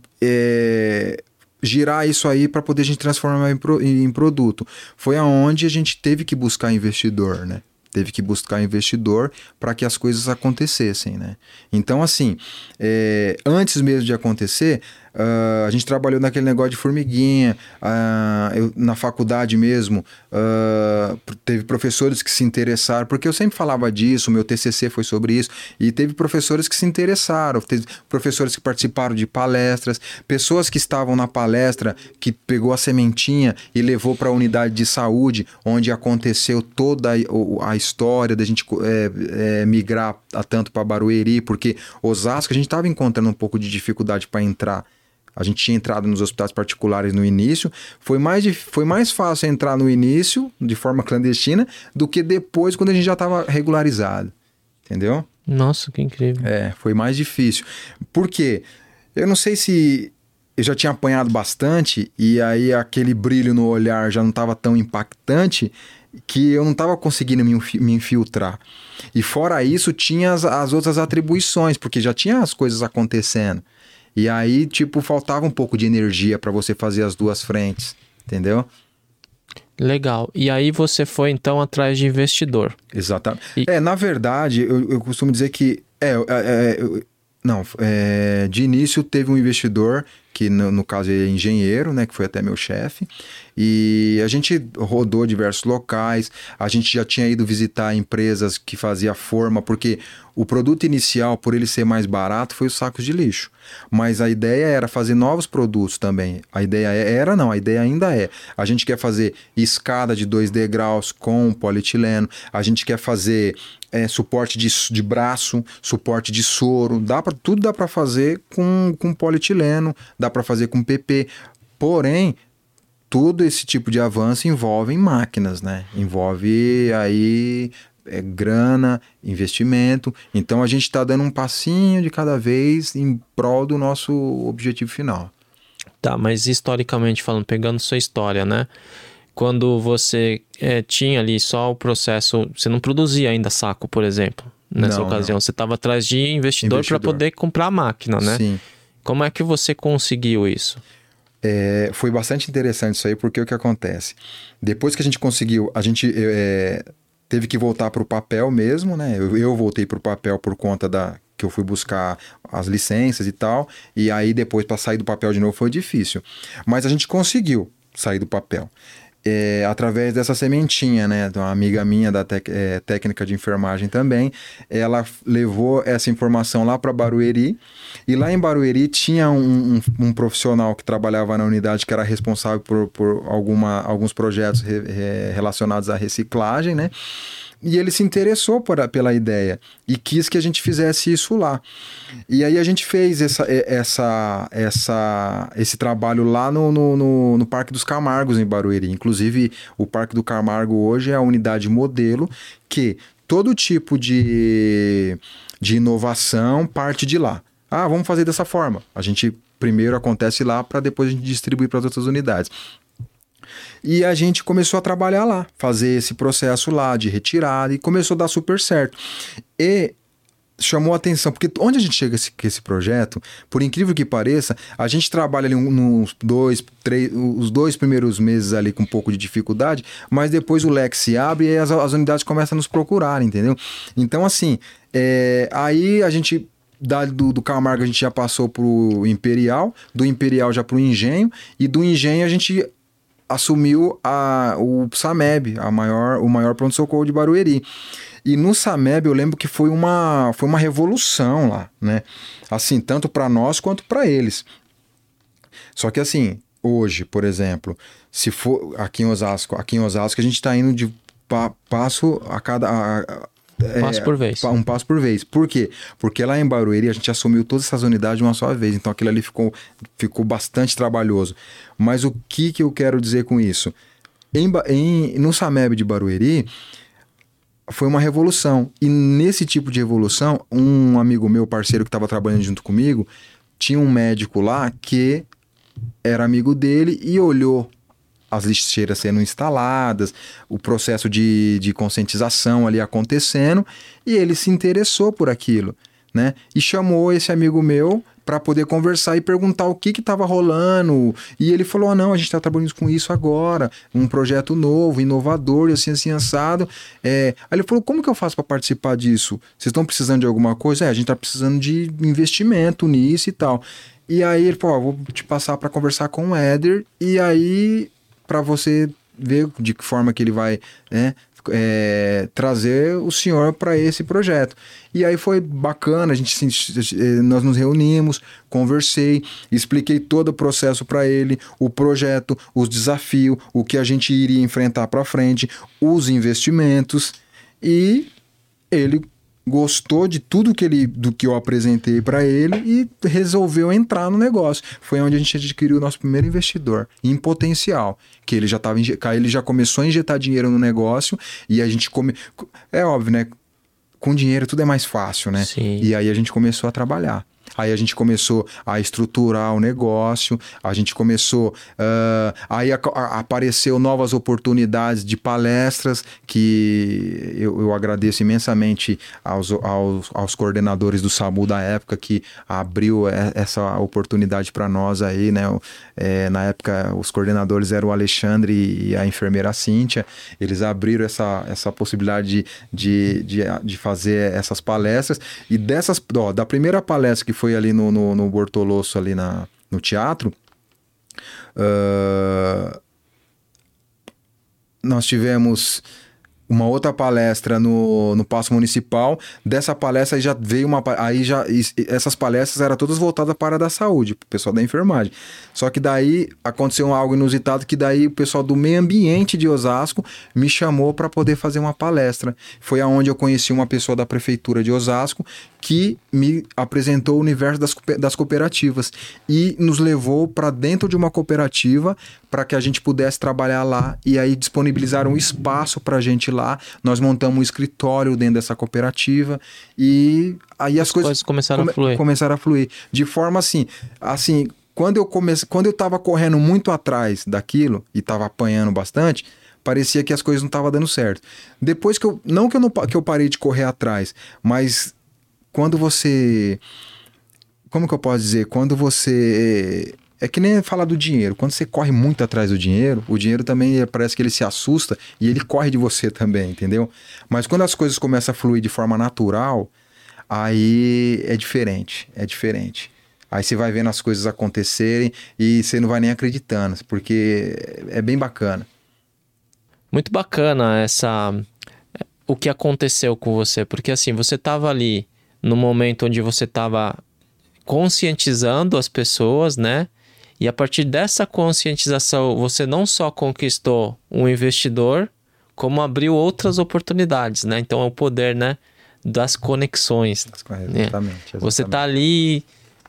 girar isso aí para poder a gente transformar em produto. Foi aonde a gente teve que buscar investidor, né? Teve que buscar investidor para que as coisas acontecessem, né? Então, assim, antes mesmo de acontecer, a gente trabalhou naquele negócio de formiguinha, na faculdade mesmo, teve professores que se interessaram, porque eu sempre falava disso, meu TCC foi sobre isso, e teve professores que se interessaram, teve professores que participaram de palestras, pessoas que estavam na palestra, que pegou a sementinha e levou para a unidade de saúde, onde aconteceu toda a história da gente migrar tanto para Barueri, porque Osasco a gente estava encontrando um pouco de dificuldade para entrar. A gente tinha entrado nos hospitais particulares no início, foi mais fácil entrar no início, de forma clandestina, do que depois, quando a gente já estava regularizado, entendeu? Nossa, que incrível. Foi mais difícil. Por quê? Eu não sei se eu já tinha apanhado bastante e aí aquele brilho no olhar já não estava tão impactante, que eu não estava conseguindo me infiltrar. E fora isso, tinha as outras atribuições, porque já tinha as coisas acontecendo. E aí, faltava um pouco de energia para você fazer as duas frentes, entendeu? Legal. E aí você foi, então, atrás de investidor. Exatamente. Na verdade, eu costumo dizer que... de início teve um investidor que no caso é engenheiro, né, que foi até meu chefe, e a gente rodou diversos locais, a gente já tinha ido visitar empresas que fazia forma, porque o produto inicial, por ele ser mais barato, foi os sacos de lixo, mas a ideia era fazer novos produtos também, a ideia ainda é, a gente quer fazer escada de 2 degraus com polietileno, a gente quer fazer suporte de braço, suporte de soro, tudo dá para fazer com polietileno, dá para fazer com PP, porém, todo esse tipo de avanço envolve máquinas, né? Envolve aí grana, investimento, então a gente está dando um passinho de cada vez em prol do nosso objetivo final. Tá, mas historicamente falando, pegando sua história, né? Quando você tinha ali só o processo, você não produzia ainda saco, por exemplo, nessa ocasião. Não. Você estava atrás de investidor para poder comprar a máquina, né? Sim. Como é que você conseguiu isso? Foi bastante interessante isso aí, porque o que acontece? Depois que a gente conseguiu, a gente teve que voltar para o papel mesmo, né? Eu voltei para o papel por conta que eu fui buscar as licenças e tal, e aí depois para sair do papel de novo foi difícil. Mas a gente conseguiu sair do papel. Através dessa sementinha, né? Uma amiga minha da técnica de enfermagem também, ela levou essa informação lá para Barueri, e lá em Barueri tinha um profissional que trabalhava na unidade que era responsável por alguns projetos relacionados à reciclagem, né? E ele se interessou pela ideia e quis que a gente fizesse isso lá. E aí a gente fez esse trabalho lá no Parque dos Camargos, em Barueri. Inclusive, o Parque do Camargo hoje é a unidade modelo que todo tipo de inovação parte de lá. Ah, vamos fazer dessa forma. A gente primeiro acontece lá para depois a gente distribuir para as outras unidades. E a gente começou a trabalhar lá, fazer esse processo lá de retirada, e começou a dar super certo. E chamou a atenção, porque onde a gente chega com esse projeto, por incrível que pareça, a gente trabalha ali os 2 primeiros meses ali com um pouco de dificuldade, mas depois o leque se abre e as unidades começam a nos procurar, entendeu? Então, assim, aí a gente... Do Camargo a gente já passou pro Imperial, do Imperial já pro Engenho, e do Engenho a gente assumiu o SAMEB, o maior pronto-socorro de Barueri. E no SAMEB eu lembro que foi uma revolução lá, né? Assim, tanto para nós quanto para eles. Só que assim, hoje, por exemplo, se for aqui em Osasco a gente está indo de passo a cada... passo por vez. Um passo por vez. Por quê? Porque lá em Barueri a gente assumiu todas essas unidades de uma só vez. Então aquilo ali ficou bastante trabalhoso. Mas o que eu quero dizer com isso? No SAMEB de Barueri foi uma revolução. E nesse tipo de revolução, um amigo meu, parceiro que estava trabalhando junto comigo, tinha um médico lá que era amigo dele e olhou as lixeiras sendo instaladas, o processo de conscientização ali acontecendo, e ele se interessou por aquilo, né? E chamou esse amigo meu para poder conversar e perguntar o que estava rolando. E ele falou, não, a gente está trabalhando com isso agora, um projeto novo, inovador, e assim assado. Aí ele falou, como que eu faço para participar disso? Vocês estão precisando de alguma coisa? A gente está precisando de investimento nisso e tal. E aí ele falou, vou te passar para conversar com o Éder, e aí... para você ver de que forma que ele vai, né, trazer o senhor para esse projeto. E aí foi bacana, nós nos reunimos, conversei, expliquei todo o processo para ele, o projeto, os desafios, o que a gente iria enfrentar para frente, os investimentos, e ele gostou de tudo do que eu apresentei para ele e resolveu entrar no negócio. Foi onde a gente adquiriu o nosso primeiro investidor em potencial, que ele já começou a injetar dinheiro no negócio, e a gente é óbvio, né? Com dinheiro tudo é mais fácil, né? Sim. E aí a gente começou a trabalhar. Aí a gente começou a estruturar o negócio, a gente começou... aí apareceu novas oportunidades de palestras, que eu agradeço imensamente aos coordenadores do SAMU da época, que abriu essa oportunidade para nós aí, né? Na época, os coordenadores eram o Alexandre e a enfermeira Cíntia. Eles abriram essa possibilidade de fazer essas palestras. E da primeira palestra que foi ali no Bortolosso, ali no teatro, nós tivemos uma outra palestra no Paço Municipal. Dessa palestra aí já veio essas palestras eram todas voltadas para a área da saúde, para o pessoal da enfermagem. Só que daí aconteceu algo inusitado, que daí o pessoal do meio ambiente de Osasco me chamou para poder fazer uma palestra. Foi aonde eu conheci uma pessoa da prefeitura de Osasco que me apresentou o universo das cooperativas e nos levou para dentro de uma cooperativa para que a gente pudesse trabalhar lá, e aí disponibilizaram um espaço para a gente lá. Nós montamos um escritório dentro dessa cooperativa e aí as coisas começaram a fluir de forma assim, quando eu estava correndo muito atrás daquilo e estava apanhando bastante, parecia que as coisas não estavam dando certo. Depois que eu parei de correr atrás, mas quando você... Como que eu posso dizer? Quando você... É que nem falar do dinheiro. Quando você corre muito atrás do dinheiro, o dinheiro também parece que ele se assusta e ele corre de você também, entendeu? Mas quando as coisas começam a fluir de forma natural, aí é diferente. Aí você vai vendo as coisas acontecerem e você não vai nem acreditando, porque é bem bacana. Muito bacana o que aconteceu com você, porque assim, você estava ali no momento onde você estava conscientizando as pessoas, né? E a partir dessa conscientização, você não só conquistou um investidor, como abriu outras oportunidades, né? Então é o poder, né, das conexões. Exatamente. Você está ali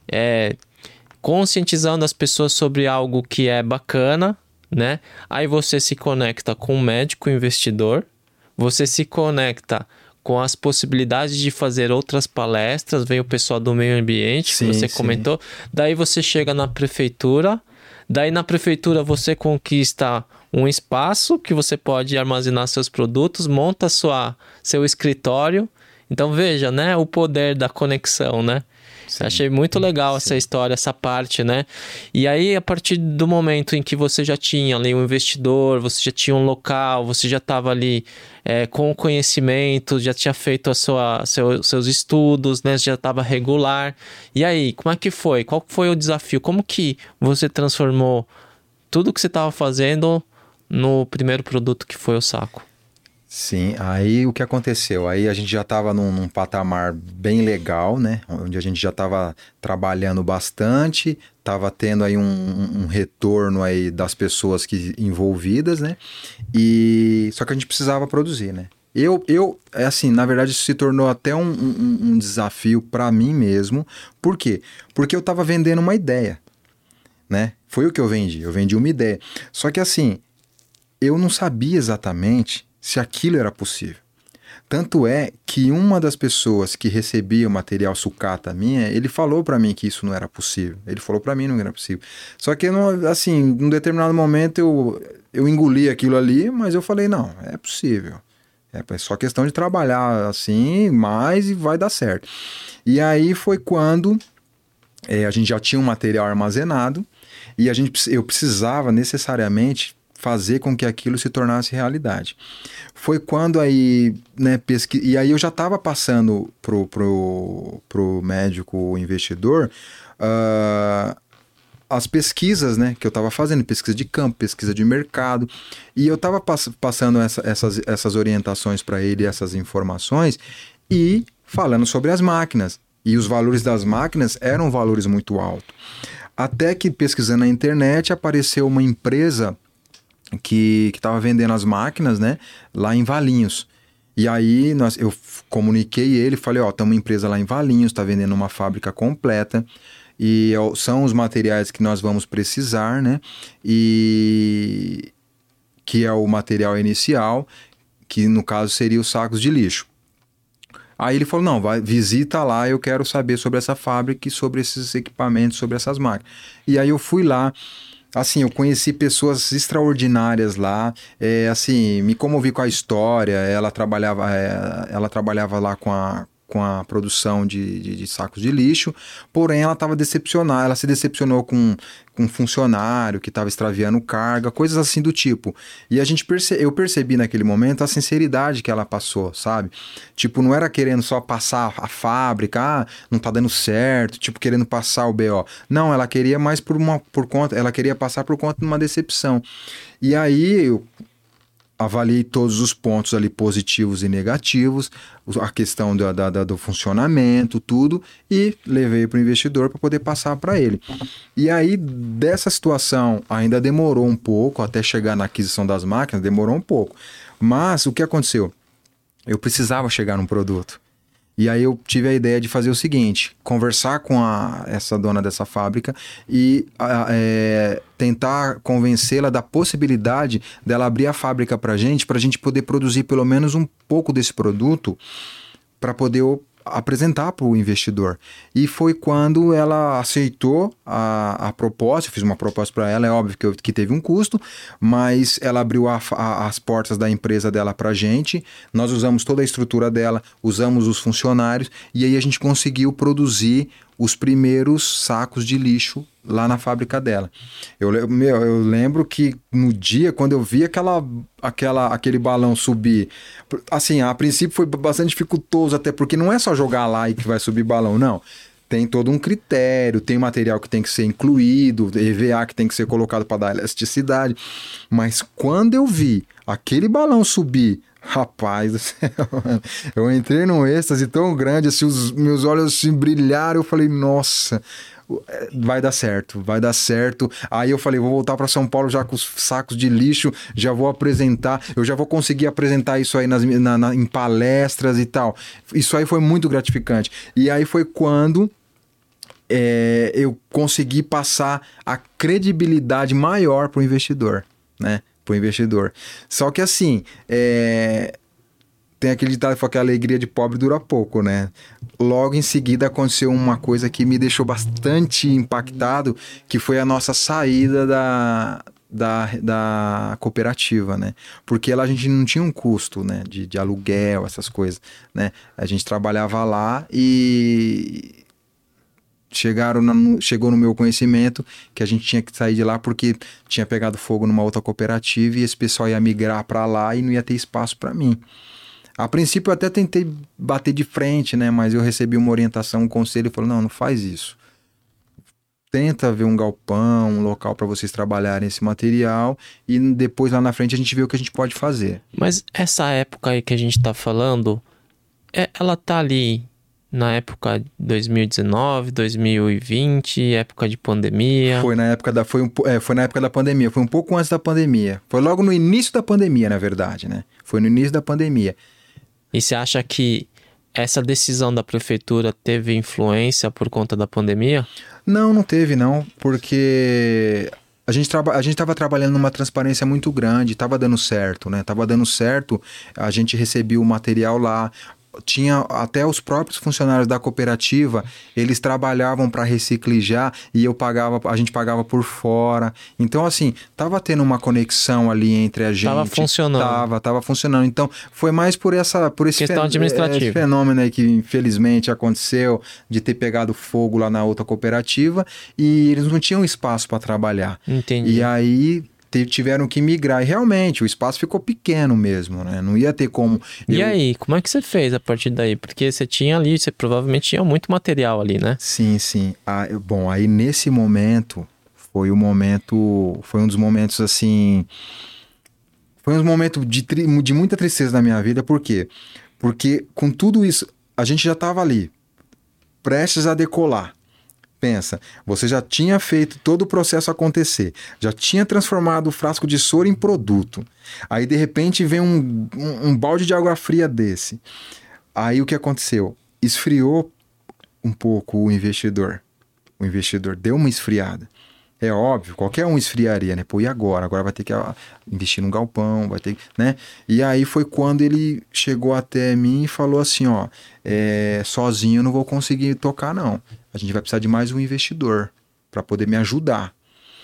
conscientizando as pessoas sobre algo que é bacana, né? Aí você se conecta com o médico investidor, você se conecta com as possibilidades de fazer outras palestras, vem o pessoal do meio ambiente, que você comentou, daí você chega na prefeitura, daí na prefeitura você conquista um espaço que você pode armazenar seus produtos, monta seu escritório. Então veja, né, o poder da conexão, né? Sim. Achei muito legal essa história, essa parte, né? E aí, a partir do momento em que você já tinha ali um investidor, você já tinha um local, você já estava ali com o conhecimento, já tinha feito seus estudos, né? Já estava regular. E aí, como é que foi? Qual foi o desafio? Como que você transformou tudo que você estava fazendo no primeiro produto que foi o saco? Sim, aí o que aconteceu? Aí a gente já estava num patamar bem legal, né? Onde a gente já estava trabalhando bastante, estava tendo aí um retorno aí das pessoas envolvidas, né? Só que a gente precisava produzir, né? Assim, na verdade isso se tornou até um desafio para mim mesmo. Por quê? Porque eu estava vendendo uma ideia, né? Foi o que eu vendi uma ideia. Só que assim, eu não sabia exatamente se aquilo era possível. Tanto é que uma das pessoas que recebia o material sucata minha, ele falou para mim que isso não era possível. Ele falou para mim que não era possível. Só que, assim, num determinado momento eu engoli aquilo ali, mas eu falei, não, é possível. É só questão de trabalhar assim, mais e vai dar certo. E aí foi quando a gente já tinha um material armazenado e eu precisava necessariamente fazer com que aquilo se tornasse realidade. Foi quando aí, né, e aí eu já estava passando pro médico investidor as pesquisas, né, que eu estava fazendo, pesquisa de campo, pesquisa de mercado, e eu estava passando essas orientações para ele, essas informações, e falando sobre as máquinas. E os valores das máquinas eram valores muito altos. Até que, pesquisando na internet, apareceu uma empresa que estava vendendo as máquinas, né, lá em Valinhos. E aí eu comuniquei ele, falei, tem uma empresa lá em Valinhos, está vendendo uma fábrica completa, e são os materiais que nós vamos precisar, né, e que é o material inicial, que no caso seria os sacos de lixo. Aí ele falou, não, visita lá, eu quero saber sobre essa fábrica e sobre esses equipamentos, sobre essas máquinas. E aí eu fui lá. Assim, eu conheci pessoas extraordinárias lá, assim, me comovi com a história. Ela trabalhava lá com com a produção de sacos de lixo, porém ela estava decepcionada, ela se decepcionou com um funcionário que estava extraviando carga, coisas assim do tipo. E eu percebi naquele momento a sinceridade que ela passou, sabe? Tipo, não era querendo só passar a fábrica, não tá dando certo, tipo, querendo passar o BO. Não, ela queria mais ela queria passar por conta de uma decepção. E aí eu avaliei todos os pontos ali positivos e negativos, a questão do funcionamento, tudo, e levei para o investidor para poder passar para ele. E aí, dessa situação, ainda demorou um pouco, até chegar na aquisição das máquinas, demorou um pouco. Mas o que aconteceu? Eu precisava chegar num produto. E aí eu tive a ideia de fazer o seguinte, conversar com essa dona dessa fábrica e tentar convencê-la da possibilidade dela abrir a fábrica para a gente poder produzir pelo menos um pouco desse produto para poder apresentar para o investidor. E foi quando ela aceitou a proposta, eu fiz uma proposta para ela, é óbvio que teve um custo, mas ela abriu as portas da empresa dela para a gente, nós usamos toda a estrutura dela, usamos os funcionários, e aí a gente conseguiu produzir os primeiros sacos de lixo lá na fábrica dela. Eu lembro que no dia, quando eu vi aquele balão subir, assim, a princípio foi bastante dificultoso, até porque não é só jogar lá e que vai subir balão, não. Tem todo um critério, tem material que tem que ser incluído, EVA que tem que ser colocado para dar elasticidade. Mas quando eu vi aquele balão subir, rapaz do céu, eu entrei num êxtase tão grande, assim, os meus olhos assim, brilharam, eu falei, nossa, vai dar certo, vai dar certo. Aí eu falei, vou voltar para São Paulo já com os sacos de lixo, já vou apresentar, eu já vou conseguir apresentar isso aí em palestras e tal. Isso aí foi muito gratificante. E aí foi quando eu consegui passar a credibilidade maior para o investidor, né? Para o investidor. Só que assim, tem aquele ditado que a alegria de pobre dura pouco, né? Logo em seguida aconteceu uma coisa que me deixou bastante impactado, que foi a nossa saída da cooperativa, né? Porque lá a gente não tinha um custo, né? De aluguel, essas coisas, né? A gente trabalhava lá e chegou no meu conhecimento que a gente tinha que sair de lá porque tinha pegado fogo numa outra cooperativa e esse pessoal ia migrar para lá e não ia ter espaço para mim. A princípio eu até tentei bater de frente, né? Mas eu recebi uma orientação, um conselho e falou, não faz isso. Tenta ver um galpão, um local para vocês trabalharem esse material e depois lá na frente a gente vê o que a gente pode fazer. Mas essa época aí que a gente tá falando, ela tá ali na época de 2019, 2020, época de pandemia? Foi na época da pandemia, foi um pouco antes da pandemia. Foi logo no início da pandemia, na verdade, né? Foi no início da pandemia. E você acha que essa decisão da prefeitura teve influência por conta da pandemia? Não teve não, porque a gente estava trabalhando numa transparência muito grande, estava dando certo, né? Tava dando certo, a gente recebia o material lá, tinha até os próprios funcionários da cooperativa, eles trabalhavam para reciclar e a gente pagava por fora. Então, assim, tava tendo uma conexão ali entre a gente. Tava funcionando. Tava funcionando. Então, foi mais por esse questão administrativa. Esse fenômeno aí que infelizmente aconteceu de ter pegado fogo lá na outra cooperativa e eles não tinham espaço para trabalhar. Entendi. E aí tiveram que migrar. E realmente, o espaço ficou pequeno mesmo, né? Não ia ter como... E aí, como é que você fez a partir daí? Porque você provavelmente tinha muito material ali, né? Sim. Bom, aí nesse momento, foi um dos momentos assim... Foi um momento de muita tristeza na minha vida. Por quê? Porque com tudo isso, a gente já estava ali, prestes a decolar. Pensa, você já tinha feito todo o processo acontecer, já tinha transformado o frasco de soro em produto. Aí, de repente, vem um balde de água fria desse. Aí, o que aconteceu? Esfriou um pouco o investidor. O investidor deu uma esfriada. É óbvio, qualquer um esfriaria, né? Pô, e agora? Agora vai ter que investir num galpão, vai ter que, né? E aí foi quando ele chegou até mim e falou assim, ó, sozinho eu não vou conseguir tocar, não. A gente vai precisar de mais um investidor para poder me ajudar.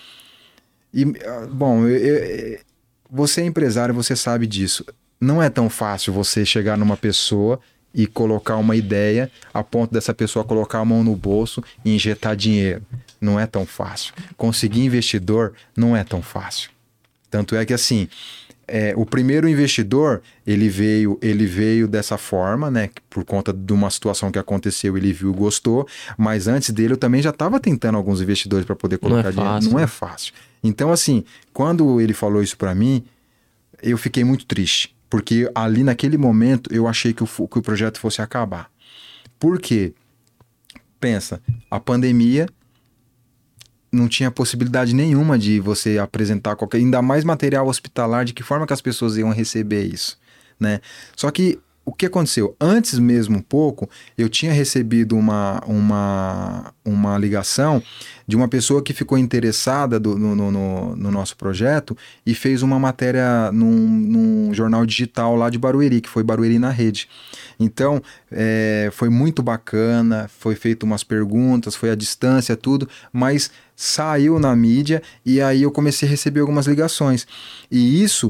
E, bom, você é empresário, você sabe disso. Não é tão fácil você chegar numa pessoa e colocar uma ideia a ponto dessa pessoa colocar a mão no bolso e injetar dinheiro. Não é tão fácil. Conseguir investidor não é tão fácil. Tanto é que assim, o primeiro investidor, ele veio dessa forma, né? Por conta de uma situação que aconteceu, ele viu e gostou, mas antes dele eu também já estava tentando alguns investidores para poder colocar dinheiro. Não é fácil. Então assim, quando ele falou isso para mim, eu fiquei muito triste, porque ali naquele momento eu achei que o projeto fosse acabar. Por quê? Pensa, a pandemia não tinha possibilidade nenhuma de você apresentar qualquer, ainda mais material hospitalar, de que forma que as pessoas iam receber isso, né? Só que o que aconteceu? Antes mesmo um pouco, eu tinha recebido uma ligação de uma pessoa que ficou interessada no nosso projeto e fez uma matéria num jornal digital lá de Barueri, que foi Barueri na Rede. Então, foi muito bacana, foi feito umas perguntas, foi à distância, tudo, mas saiu na mídia e aí eu comecei a receber algumas ligações. E isso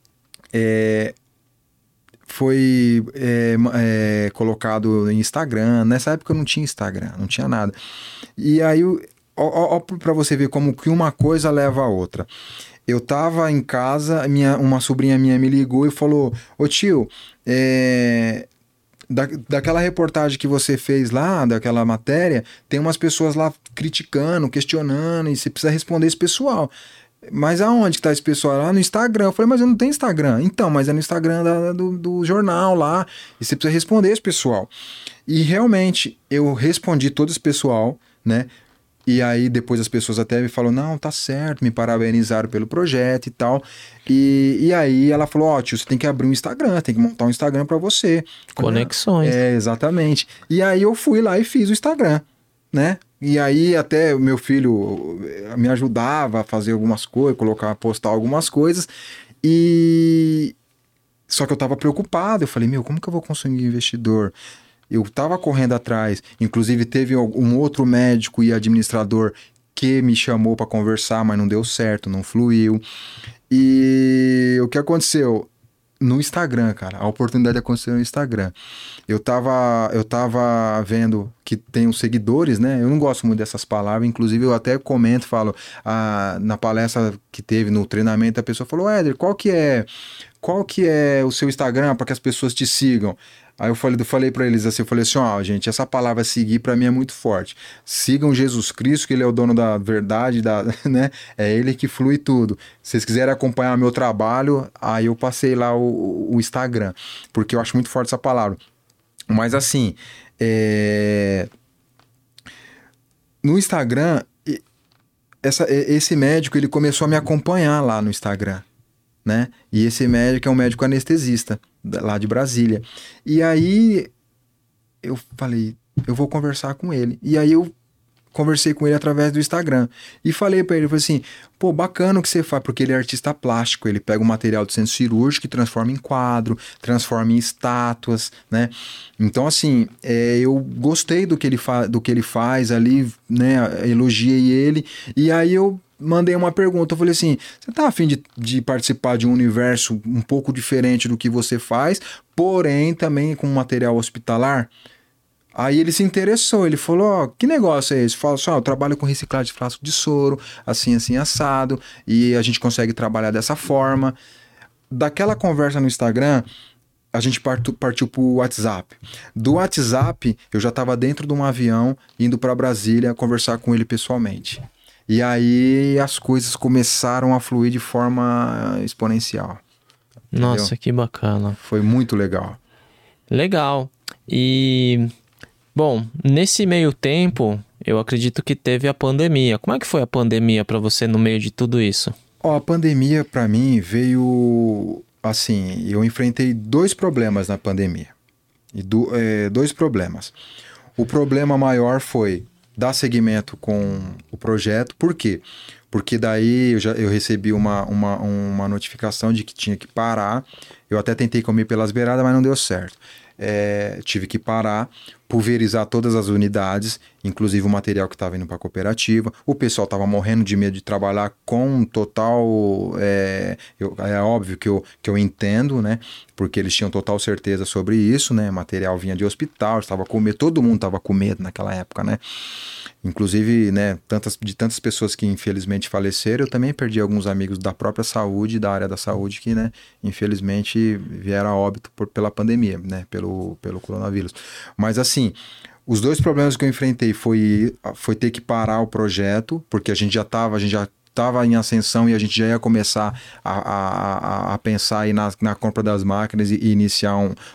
foi colocado em Instagram. Nessa época eu não tinha Instagram, não tinha nada. E aí, para você ver como que uma coisa leva a outra. Eu tava em casa, uma sobrinha minha me ligou e falou: ô tio, daquela reportagem que você fez lá, daquela matéria, tem umas pessoas lá criticando, questionando, e você precisa responder esse pessoal. Mas aonde que tá esse pessoal? Lá no Instagram. Eu falei, mas eu não tenho Instagram. Então, mas é no Instagram do jornal lá, e você precisa responder esse pessoal. E realmente, eu respondi todo esse pessoal, né? E aí depois as pessoas até me falaram, não, tá certo, me parabenizaram pelo projeto e tal. E aí ela falou, ó, tio, você tem que abrir um Instagram, tem que montar um Instagram para você. Conexões. Exatamente. E aí eu fui lá e fiz o Instagram, né? E aí até o meu filho me ajudava a fazer algumas coisas, postar algumas coisas. E só que eu tava preocupado, eu falei, como que eu vou conseguir investidor? Eu estava correndo atrás, inclusive teve um outro médico e administrador que me chamou para conversar, mas não deu certo, não fluiu. E o que aconteceu? No Instagram, cara, a oportunidade aconteceu no Instagram. Eu tava vendo que tem os seguidores, né? Eu não gosto muito dessas palavras, inclusive eu até comento, falo, na palestra que teve no treinamento, a pessoa falou, Éder, qual que é o seu Instagram para que as pessoas te sigam? Aí eu falei para eles assim, ó, gente, essa palavra seguir para mim é muito forte. Sigam Jesus Cristo, que ele é o dono da verdade, né? É ele que flui tudo. Se vocês quiserem acompanhar meu trabalho, aí eu passei lá o Instagram, porque eu acho muito forte essa palavra. Mas assim, no Instagram, esse médico, ele começou a me acompanhar lá no Instagram, né? E esse médico é um médico anestesista lá de Brasília. E aí eu falei, eu vou conversar com ele. E aí eu conversei com ele através do Instagram e falei pra ele, falei assim, pô, bacana o que você faz, porque ele é artista plástico, ele pega o material do centro cirúrgico e transforma em quadro, transforma em estátuas, né? Então assim, eu gostei do que ele faz ali, né? Elogiei ele, e aí eu mandei uma pergunta, eu falei assim, você tá a fim de participar de um universo um pouco diferente do que você faz, porém também com material hospitalar? Aí ele se interessou, ele falou, ó, que negócio é esse? Falou assim, ó, eu trabalho com reciclagem de frasco de soro, assim, assado, e a gente consegue trabalhar dessa forma. Daquela conversa no Instagram, a gente partiu pro WhatsApp. Do WhatsApp, eu já estava dentro de um avião, indo para Brasília, conversar com ele pessoalmente. E aí as coisas começaram a fluir de forma exponencial. Nossa, entendeu? Que bacana. Foi muito legal. Legal. E, bom, nesse meio tempo, eu acredito que teve a pandemia. Como é que foi a pandemia para você no meio de tudo isso? A pandemia para mim veio assim, eu enfrentei 2 problemas na pandemia. Dois problemas. O problema maior foi dar seguimento com o projeto. Por quê? Porque daí eu recebi uma notificação de que tinha que parar. Eu até tentei comer pelas beiradas, mas não deu certo. Tive que parar, pulverizar todas as unidades inclusive o material que estava indo para a cooperativa. O pessoal estava morrendo de medo de trabalhar com total... É óbvio que eu entendo, né? Porque eles tinham total certeza sobre isso, né? O material vinha de hospital, estava com medo, todo mundo estava com medo naquela época, né? Inclusive, né, de tantas pessoas que infelizmente faleceram, eu também perdi alguns amigos da própria saúde, da área da saúde, que, né, infelizmente vieram a óbito pela pandemia, né, pelo coronavírus. Mas assim, os dois problemas que eu enfrentei foi ter que parar o projeto, porque a gente já estava em ascensão e a gente já ia começar a pensar aí na compra das máquinas e iniciar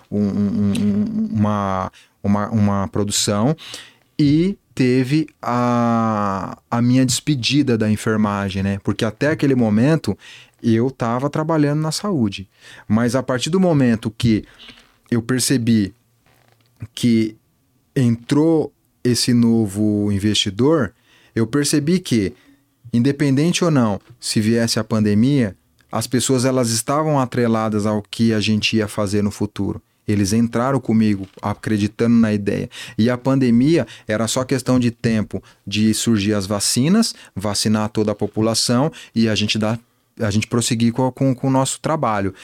uma produção. E teve a minha despedida da enfermagem, né? Porque até aquele momento eu estava trabalhando na saúde. Mas a partir do momento que eu percebi que entrou esse novo investidor, eu percebi que, independente ou não, se viesse a pandemia, as pessoas elas estavam atreladas ao que a gente ia fazer no futuro. Eles entraram comigo acreditando na ideia. E a pandemia era só questão de tempo de surgir as vacinas, vacinar toda a população e a gente prosseguir com o nosso trabalho.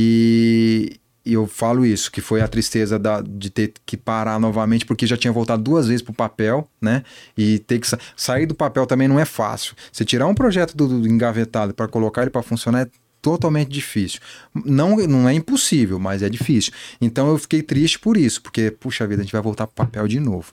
E eu falo isso, que foi a tristeza de ter que parar novamente, porque já tinha voltado 2 vezes para o papel, né? E ter que sair do papel também não é fácil. Você tirar um projeto do engavetado para colocar ele para funcionar é totalmente difícil. Não é impossível, mas é difícil. Então eu fiquei triste por isso, porque, puxa vida, a gente vai voltar para o papel de novo.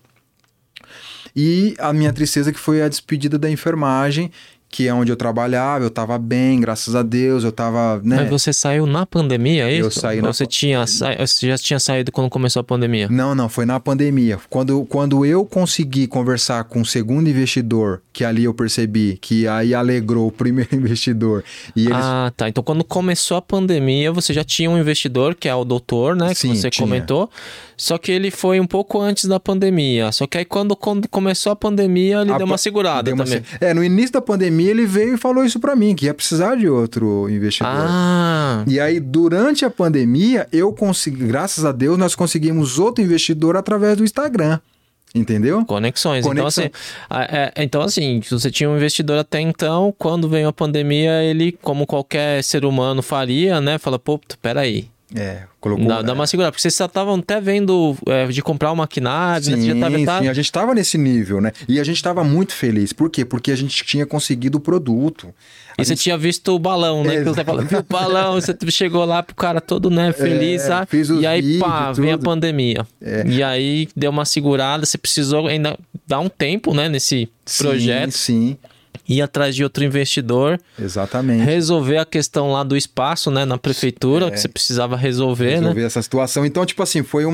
E a minha tristeza que foi a despedida da enfermagem, que é onde eu trabalhava, eu estava bem, graças a Deus, eu estava... Né? Mas você saiu na pandemia, é isso? Eu saí Você já tinha saído quando começou a pandemia? Não, foi na pandemia. Quando eu consegui conversar com o segundo investidor, que ali eu percebi que aí alegrou o primeiro investidor. E eles... Ah, tá. Então quando começou a pandemia, você já tinha um investidor, que é o doutor, né? Sim, que você comentou. Só que ele foi um pouco antes da pandemia. Só que aí quando começou a pandemia, ele deu uma segurada também. No início da pandemia, ele veio e falou isso pra mim, que ia precisar de outro investidor. Ah! E aí, durante a pandemia, eu consegui, graças a Deus, nós conseguimos outro investidor através do Instagram. Entendeu? Conexões. Então assim, se você tinha um investidor até então, quando veio a pandemia, ele, como qualquer ser humano faria, né? Fala, pô, peraí. Colocou... Dá uma segurada, porque vocês estavam até vendo de comprar um maquinário, sim, né? Sim, a gente estava nesse nível, né? E a gente estava muito feliz. Por quê? Porque a gente tinha conseguido o produto. Você tinha visto o balão, né? Que você falou, viu o balão, você chegou lá pro cara todo, né, feliz, sabe? E aí, pá, vem a pandemia. E aí deu uma segurada, você precisou ainda dar um tempo, né, nesse projeto. Sim. Ir atrás de outro investidor. Exatamente. Resolver a questão lá do espaço, né? Na prefeitura, que você precisava resolver, né? Resolver essa situação. Então, tipo assim, foi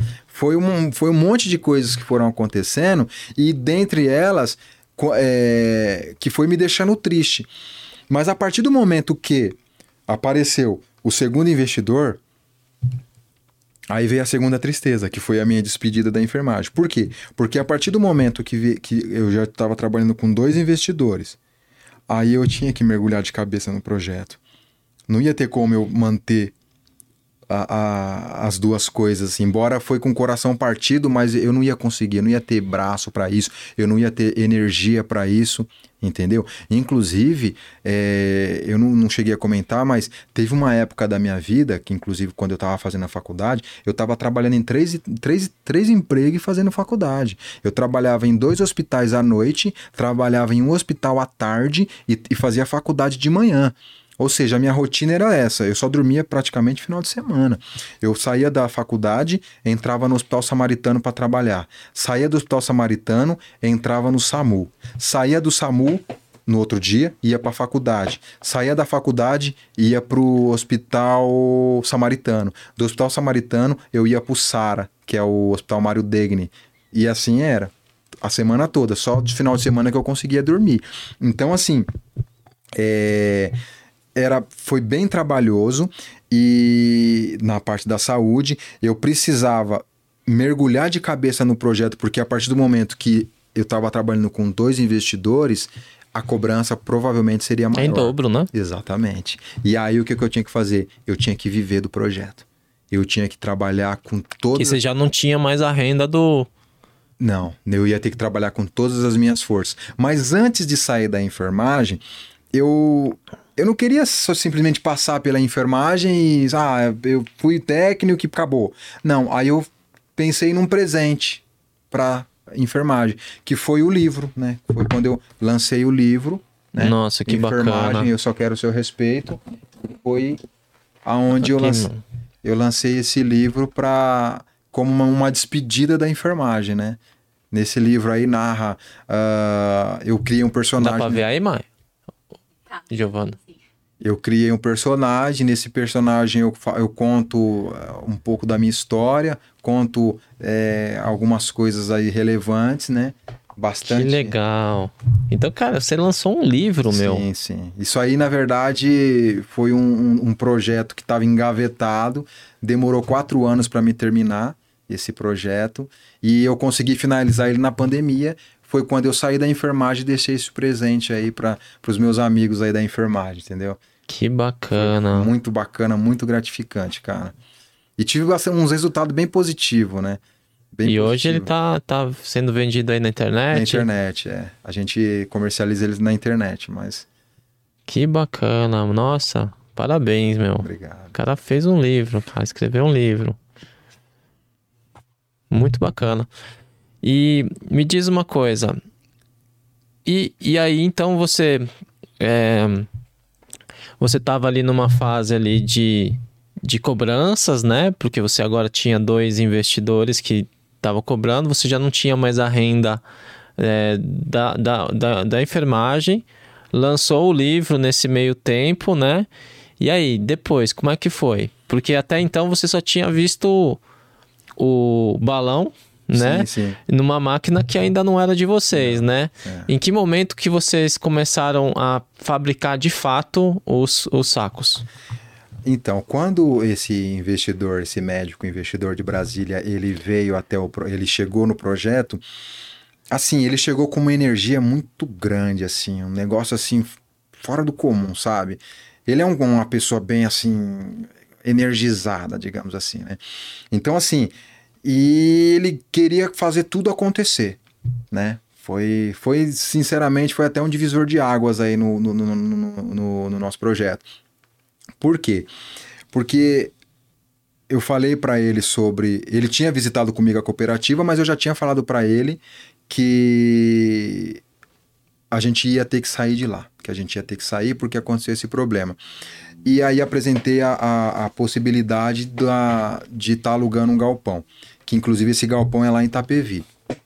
um monte de coisas que foram acontecendo e dentre elas, que foi me deixando triste. Mas a partir do momento que apareceu o segundo investidor, aí veio a segunda tristeza, que foi a minha despedida da enfermagem. Por quê? Porque a partir do momento que eu já estava trabalhando com 2 investidores, aí eu tinha que mergulhar de cabeça no projeto. Não ia ter como eu manter as duas coisas, assim. Embora foi com o coração partido, mas eu não ia conseguir, eu não ia ter braço para isso, eu não ia ter energia para isso, entendeu? Inclusive, eu não cheguei a comentar, mas teve uma época da minha vida, que inclusive quando eu estava fazendo a faculdade, eu estava trabalhando em três empregos e fazendo faculdade. Eu trabalhava em 2 hospitais à noite, trabalhava em um hospital à tarde e fazia faculdade de manhã. Ou seja, a minha rotina era essa, eu só dormia praticamente final de semana. Eu saía da faculdade, entrava no Hospital Samaritano para trabalhar. Saía do Hospital Samaritano, entrava no SAMU. Saía do SAMU, no outro dia, ia para a faculdade. Saía da faculdade, ia para o Hospital Samaritano. Do Hospital Samaritano, eu ia para o SARA, que é o Hospital Mário Degni. E assim era, a semana toda. Só de final de semana que eu conseguia dormir. Então, assim, foi bem trabalhoso e na parte da saúde eu precisava mergulhar de cabeça no projeto, porque a partir do momento que eu estava trabalhando com 2 investidores, a cobrança provavelmente seria maior. Em dobro, né? Exatamente. E aí o que eu tinha que fazer? Eu tinha que viver do projeto. Eu tinha que trabalhar com todo... Que você já não tinha mais a renda do Não, eu ia ter que trabalhar com todas as minhas forças. Mas antes de sair da enfermagem, eu não queria só simplesmente passar pela enfermagem e... eu fui técnico e acabou. Não, aí eu pensei num presente para enfermagem, que foi o livro, né? Foi quando eu lancei o livro, né? Nossa, que bacana. Eu Só Quero o Seu Respeito. Foi aonde eu lancei esse livro como uma despedida da enfermagem, né? Nesse livro aí narra, eu criei um personagem... Dá pra ver aí, mãe? Tá. Giovana. Eu criei um personagem, nesse personagem eu conto um pouco da minha história, conto algumas coisas aí relevantes, né? Bastante. Que legal. Então, cara, você lançou um livro, meu. Sim, sim. Isso aí, na verdade, foi um projeto que estava engavetado, demorou 4 anos para me terminar esse projeto, e eu consegui finalizar ele na pandemia. Foi quando eu saí da enfermagem e deixei esse presente aí para os meus amigos aí da enfermagem, entendeu? Que bacana. Foi muito bacana, muito gratificante, cara. E tive uns resultados bem positivos, né? E hoje ele tá sendo vendido aí na internet? Na internet, A gente comercializa eles na internet, mas... Que bacana. Nossa, parabéns, meu. Obrigado. O cara fez um livro, cara. Escreveu um livro. Muito bacana. E me diz uma coisa. E aí, então, você estava ali numa fase ali de cobranças, né? Porque você agora tinha 2 investidores que estavam cobrando. Você já não tinha mais a renda da enfermagem. Lançou o livro nesse meio tempo, né? E aí, depois, como é que foi? Porque até então você só tinha visto o balão, né? Sim. Numa máquina que ainda não era de vocês, né? É. Em que momento que vocês começaram a fabricar de fato os sacos? Então, quando esse investidor, esse médico investidor de Brasília, ele veio ele chegou no projeto, assim, ele chegou com uma energia muito grande, assim, um negócio assim, fora do comum, sabe? Ele é uma pessoa bem, assim, energizada, digamos assim, né? Então, assim, e ele queria fazer tudo acontecer, né? Sinceramente, foi até um divisor de águas aí no nosso projeto. Por quê? Porque eu falei para ele sobre... Ele tinha visitado comigo a cooperativa, mas eu já tinha falado para ele que a gente ia ter que sair de lá, que a gente ia ter que sair porque aconteceu esse problema. E aí apresentei a possibilidade de estar alugando um galpão, que inclusive esse galpão é lá em Itapevi.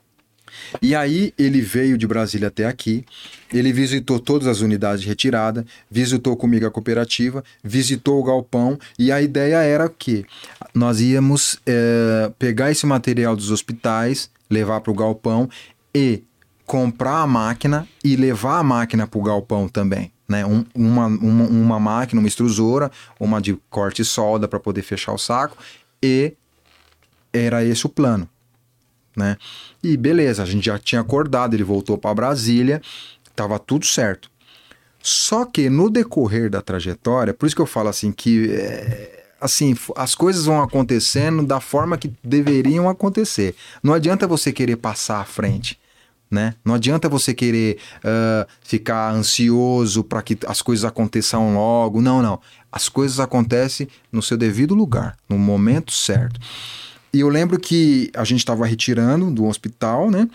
E aí ele veio de Brasília até aqui, ele visitou todas as unidades de retirada, visitou comigo a cooperativa, visitou o galpão, e a ideia era que nós íamos pegar esse material dos hospitais, levar para o galpão e comprar a máquina e levar a máquina para o galpão também. Né? Uma máquina, uma extrusora, uma de corte e solda para poder fechar o saco, e era esse o plano. Né? E beleza, a gente já tinha acordado, ele voltou para Brasília, estava tudo certo. Só que no decorrer da trajetória, por isso que eu falo assim que assim, as coisas vão acontecendo da forma que deveriam acontecer. Não adianta você querer passar à frente, né? Não adianta você querer ficar ansioso para que as coisas aconteçam logo. Não. As coisas acontecem no seu devido lugar, no momento certo. E eu lembro que a gente estava retirando do hospital, né?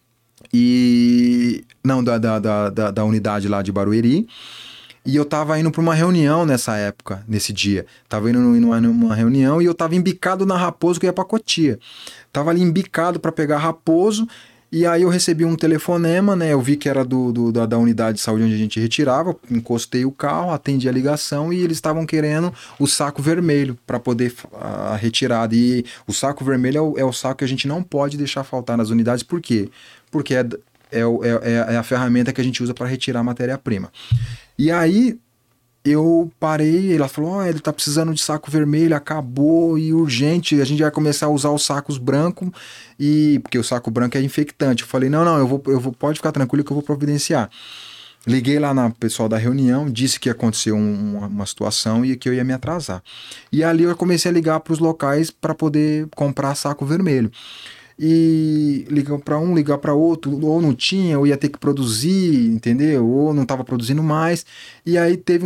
Não, da unidade lá de Barueri. E eu estava indo para uma reunião nessa época, nesse dia. Estava indo numa reunião e eu estava embicado na Raposo, que ia para Cotia. Estava ali embicado para pegar Raposo. E aí eu recebi um telefonema, né? Eu vi que era da unidade de saúde onde a gente retirava, encostei o carro, atendi a ligação e eles estavam querendo o saco vermelho para poder a retirada. E o saco vermelho é o saco que a gente não pode deixar faltar nas unidades. Por quê? Porque é a ferramenta que a gente usa para retirar a matéria-prima. E aí eu parei, ela falou, ele tá precisando de saco vermelho, acabou, e urgente, a gente vai começar a usar os sacos brancos, porque o saco branco é infectante. Eu falei, não, eu vou, pode ficar tranquilo que eu vou providenciar. Liguei lá na pessoal da reunião, disse que ia acontecer uma situação e que eu ia me atrasar. E ali eu comecei a ligar para os locais para poder comprar saco vermelho. e ligar para um, ligar para outro, ou não tinha, ou ia ter que produzir, entendeu? Ou não estava produzindo mais. E aí teve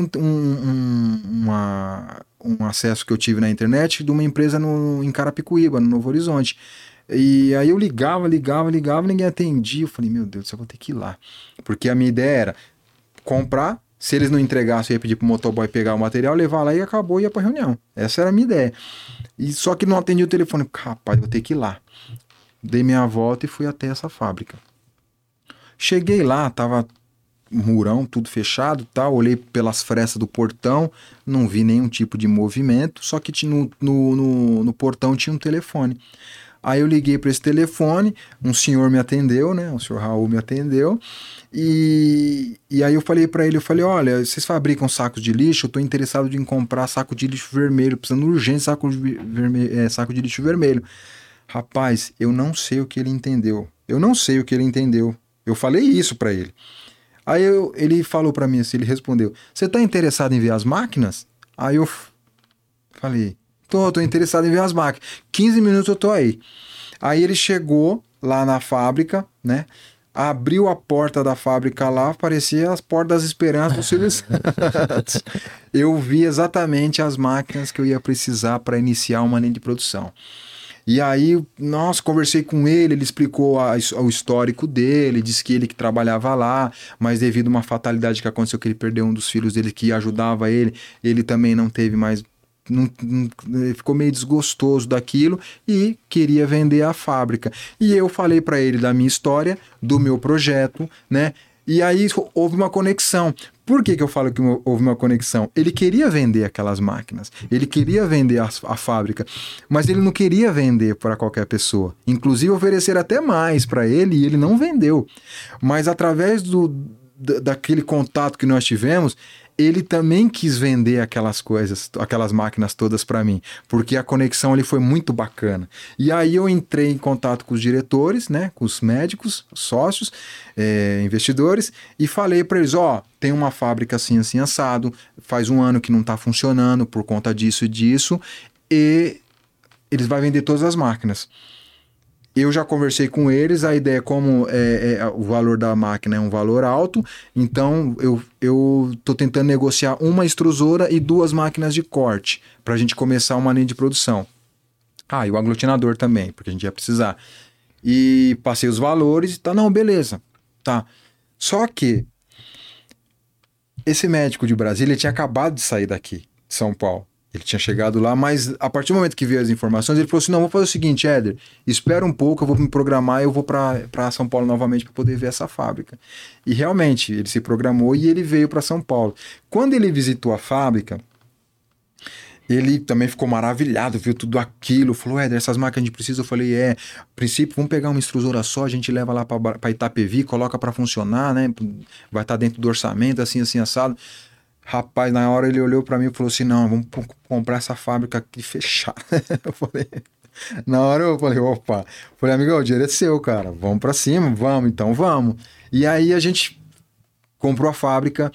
um acesso que eu tive na internet de uma empresa em Carapicuíba, no Novo Horizonte. E aí eu ligava, ninguém atendia. Eu falei, meu Deus, eu vou ter que ir lá. Porque a minha ideia era comprar, se eles não entregassem, eu ia pedir pro motoboy pegar o material, levar lá e acabou, ia pra reunião. Essa era a minha ideia. E só que não atendi o telefone. Rapaz, eu vou ter que ir lá. Dei minha volta e fui até essa fábrica. Cheguei lá, tava murão, tudo fechado, tal. Olhei pelas frestas do portão, não vi nenhum tipo de movimento, só que no portão tinha um telefone. Aí eu liguei para esse telefone, um senhor me atendeu, né? O senhor Raul me atendeu. E aí eu falei para ele, olha, vocês fabricam sacos de lixo? Eu tô interessado em comprar saco de lixo vermelho, precisando urgente saco de lixo vermelho. Rapaz, eu não sei o que ele entendeu. Eu falei isso para ele. Aí ele falou para mim assim, ele respondeu, você tá interessado em ver as máquinas? Aí eu falei... Tô interessado em ver as máquinas. 15 minutos eu tô aí. Aí ele chegou lá na fábrica, né? Abriu a porta da fábrica lá, parecia as portas das esperanças do Silvio Santos. Eu vi exatamente as máquinas que eu ia precisar para iniciar uma linha de produção. E aí, nossa, conversei com ele explicou o histórico dele, disse que ele que trabalhava lá, mas devido a uma fatalidade que aconteceu, que ele perdeu um dos filhos dele que ajudava ele também não teve mais... ficou meio desgostoso daquilo e queria vender a fábrica. E eu falei para ele da minha história, do meu projeto, né? E aí houve uma conexão. Por que eu falo que houve uma conexão? Ele queria vender aquelas máquinas, ele queria vender a fábrica, mas ele não queria vender para qualquer pessoa. Inclusive oferecer até mais para ele e ele não vendeu. Mas através daquele contato que nós tivemos, ele também quis vender aquelas coisas, aquelas máquinas todas para mim, porque a conexão ali foi muito bacana. E aí eu entrei em contato com os diretores, né, com os médicos, sócios, investidores, e falei para eles, tem uma fábrica assim, assim, assado, faz 1 ano que não está funcionando por conta disso e disso, e eles vão vender todas as máquinas. Eu já conversei com eles, a ideia é como o valor da máquina é um valor alto, então eu estou tentando negociar uma extrusora e 2 máquinas de corte, para a gente começar uma linha de produção. E o aglutinador também, porque a gente ia precisar. E passei os valores e tá, não, beleza, tá. Só que esse médico de Brasília, ele tinha acabado de sair daqui, de São Paulo. Ele tinha chegado lá, mas a partir do momento que veio as informações, ele falou assim, não, vou fazer o seguinte, Éder, espera um pouco, eu vou me programar e eu vou para São Paulo novamente para poder ver essa fábrica. E realmente, ele se programou e ele veio para São Paulo. Quando ele visitou a fábrica, ele também ficou maravilhado, viu tudo aquilo, falou, Éder, essas máquinas a gente precisa? Eu falei, a princípio, vamos pegar uma extrusora só, a gente leva lá para Itapevi, coloca para funcionar, né? Vai estar dentro do orçamento, assim, assado. Rapaz, na hora ele olhou pra mim e falou assim, não, vamos comprar essa fábrica aqui fechada. Na hora eu falei, opa. Falei, amigo, o dinheiro é seu, cara. Vamos pra cima, vamos, então vamos. E aí a gente comprou a fábrica.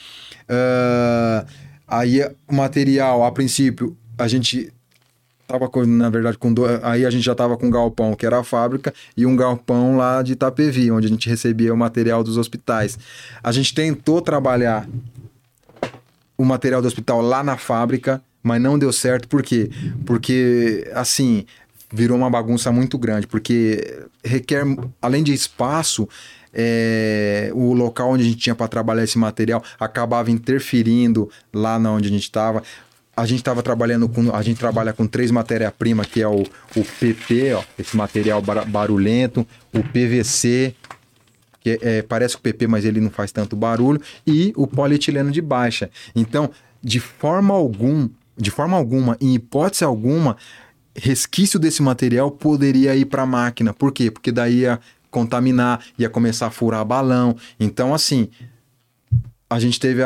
Aí o material, a princípio, a gente tava na verdade, aí a gente já tava com um galpão, que era a fábrica, e um galpão lá de Itapevi, onde a gente recebia o material dos hospitais. A gente tentou trabalhar o material do hospital lá na fábrica, mas não deu certo. Por quê? Porque, assim, virou uma bagunça muito grande, porque requer, além de espaço, o local onde a gente tinha para trabalhar esse material acabava interferindo lá onde a gente estava. A gente estava trabalhando a gente trabalha com 3 matérias-primas, que é o PP, esse material barulhento, o PVC, que parece o PP, mas ele não faz tanto barulho, e o polietileno de baixa. Então, de forma alguma, em hipótese alguma, resquício desse material poderia ir para a máquina. Por quê? Porque daí ia contaminar, ia começar a furar balão. Então, assim, a gente teve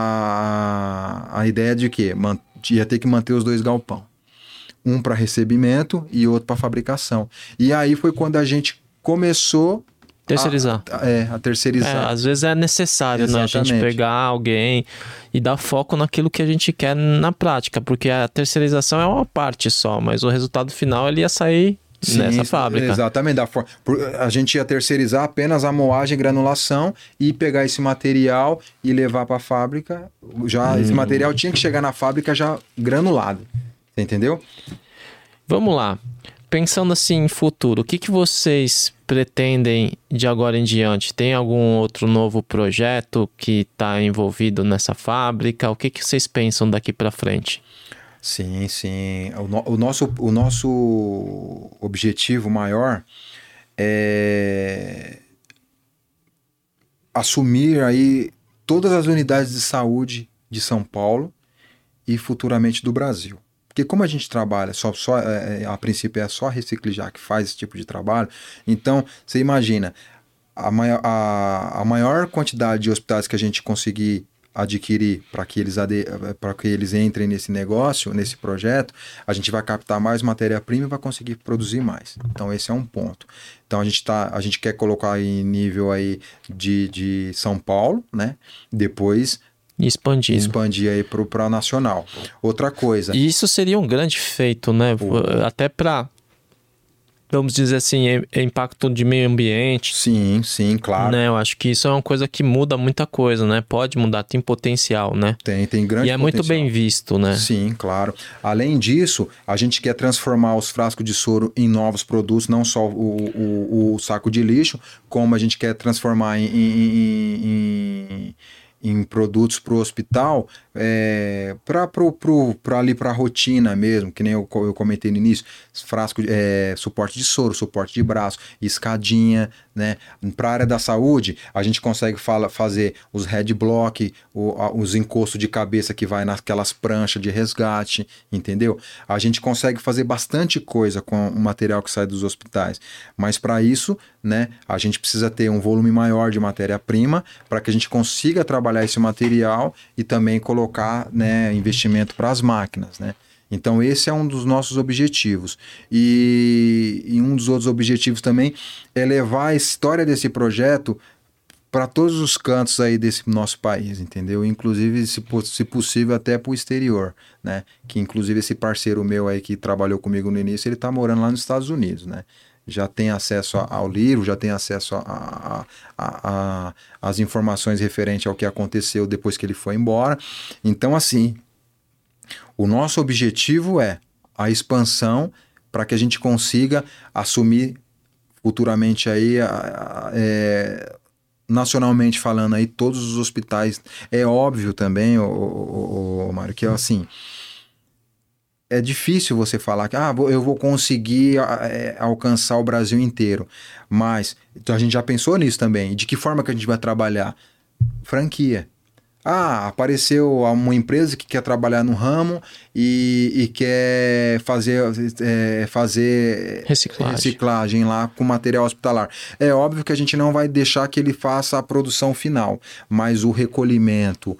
a ideia de que ia ter que manter os 2 galpão. Um para recebimento e outro para fabricação. E aí foi quando a gente começou terceirizar. A terceirizar. Às vezes é necessário, né, a gente pegar alguém e dar foco naquilo que a gente quer na prática, porque a terceirização é uma parte só, mas o resultado final ele ia sair nessa fábrica. Exatamente. A gente ia terceirizar apenas a moagem e granulação e pegar esse material e levar para a fábrica. Esse material tinha que chegar na fábrica já granulado. Você entendeu? Vamos lá. Pensando assim em futuro, o que vocês pretendem de agora em diante? Tem algum outro novo projeto que está envolvido nessa fábrica? O que vocês pensam daqui para frente? Sim. O nosso objetivo maior é assumir aí todas as unidades de saúde de São Paulo e futuramente do Brasil. Porque como a gente trabalha, a princípio é só a Reciclijá que faz esse tipo de trabalho, então você imagina, a maior quantidade de hospitais que a gente conseguir adquirir para que eles entrem nesse negócio, nesse projeto, a gente vai captar mais matéria-prima e vai conseguir produzir mais. Então esse é um ponto. Então a gente quer colocar em nível aí de São Paulo, né? Depois expandir aí para nacional. Outra coisa. E isso seria um grande feito, né? Até para, vamos dizer assim, impacto de meio ambiente. Sim, claro. Né? Eu acho que isso é uma coisa que muda muita coisa, né? Pode mudar, tem potencial, né? Tem grande potencial. E é muito bem visto, né? Sim, claro. Além disso, a gente quer transformar os frascos de soro em novos produtos, não só o saco de lixo, como a gente quer transformar em produtos para o hospital, para ali para a rotina mesmo, que nem eu comentei no início, frasco, suporte de soro, suporte de braço, escadinha, né? Para a área da saúde, a gente consegue fazer os head block, os encostos de cabeça que vai naquelas pranchas de resgate, entendeu? A gente consegue fazer bastante coisa com o material que sai dos hospitais, mas para isso, né, a gente precisa ter um volume maior de matéria-prima para que a gente consiga trabalhar esse material e também colocar, né, investimento para as máquinas, né? Então esse é um dos nossos objetivos. E um dos outros objetivos também é levar a história desse projeto para todos os cantos aí desse nosso país, entendeu? Inclusive, se possível, até para o exterior, né? Que inclusive esse parceiro meu aí que trabalhou comigo no início, ele está morando lá nos Estados Unidos, né? Já tem acesso ao livro, já tem acesso às informações referentes ao que aconteceu depois que ele foi embora. Então, assim, o nosso objetivo é a expansão para que a gente consiga assumir futuramente aí, nacionalmente falando aí, todos os hospitais. É óbvio também, Mário, que assim, é difícil você falar que eu vou conseguir alcançar o Brasil inteiro. Mas então a gente já pensou nisso também. De que forma que a gente vai trabalhar? Franquia. Apareceu uma empresa que quer trabalhar no ramo e quer fazer reciclagem lá com material hospitalar. É óbvio que a gente não vai deixar que ele faça a produção final, mas o recolhimento,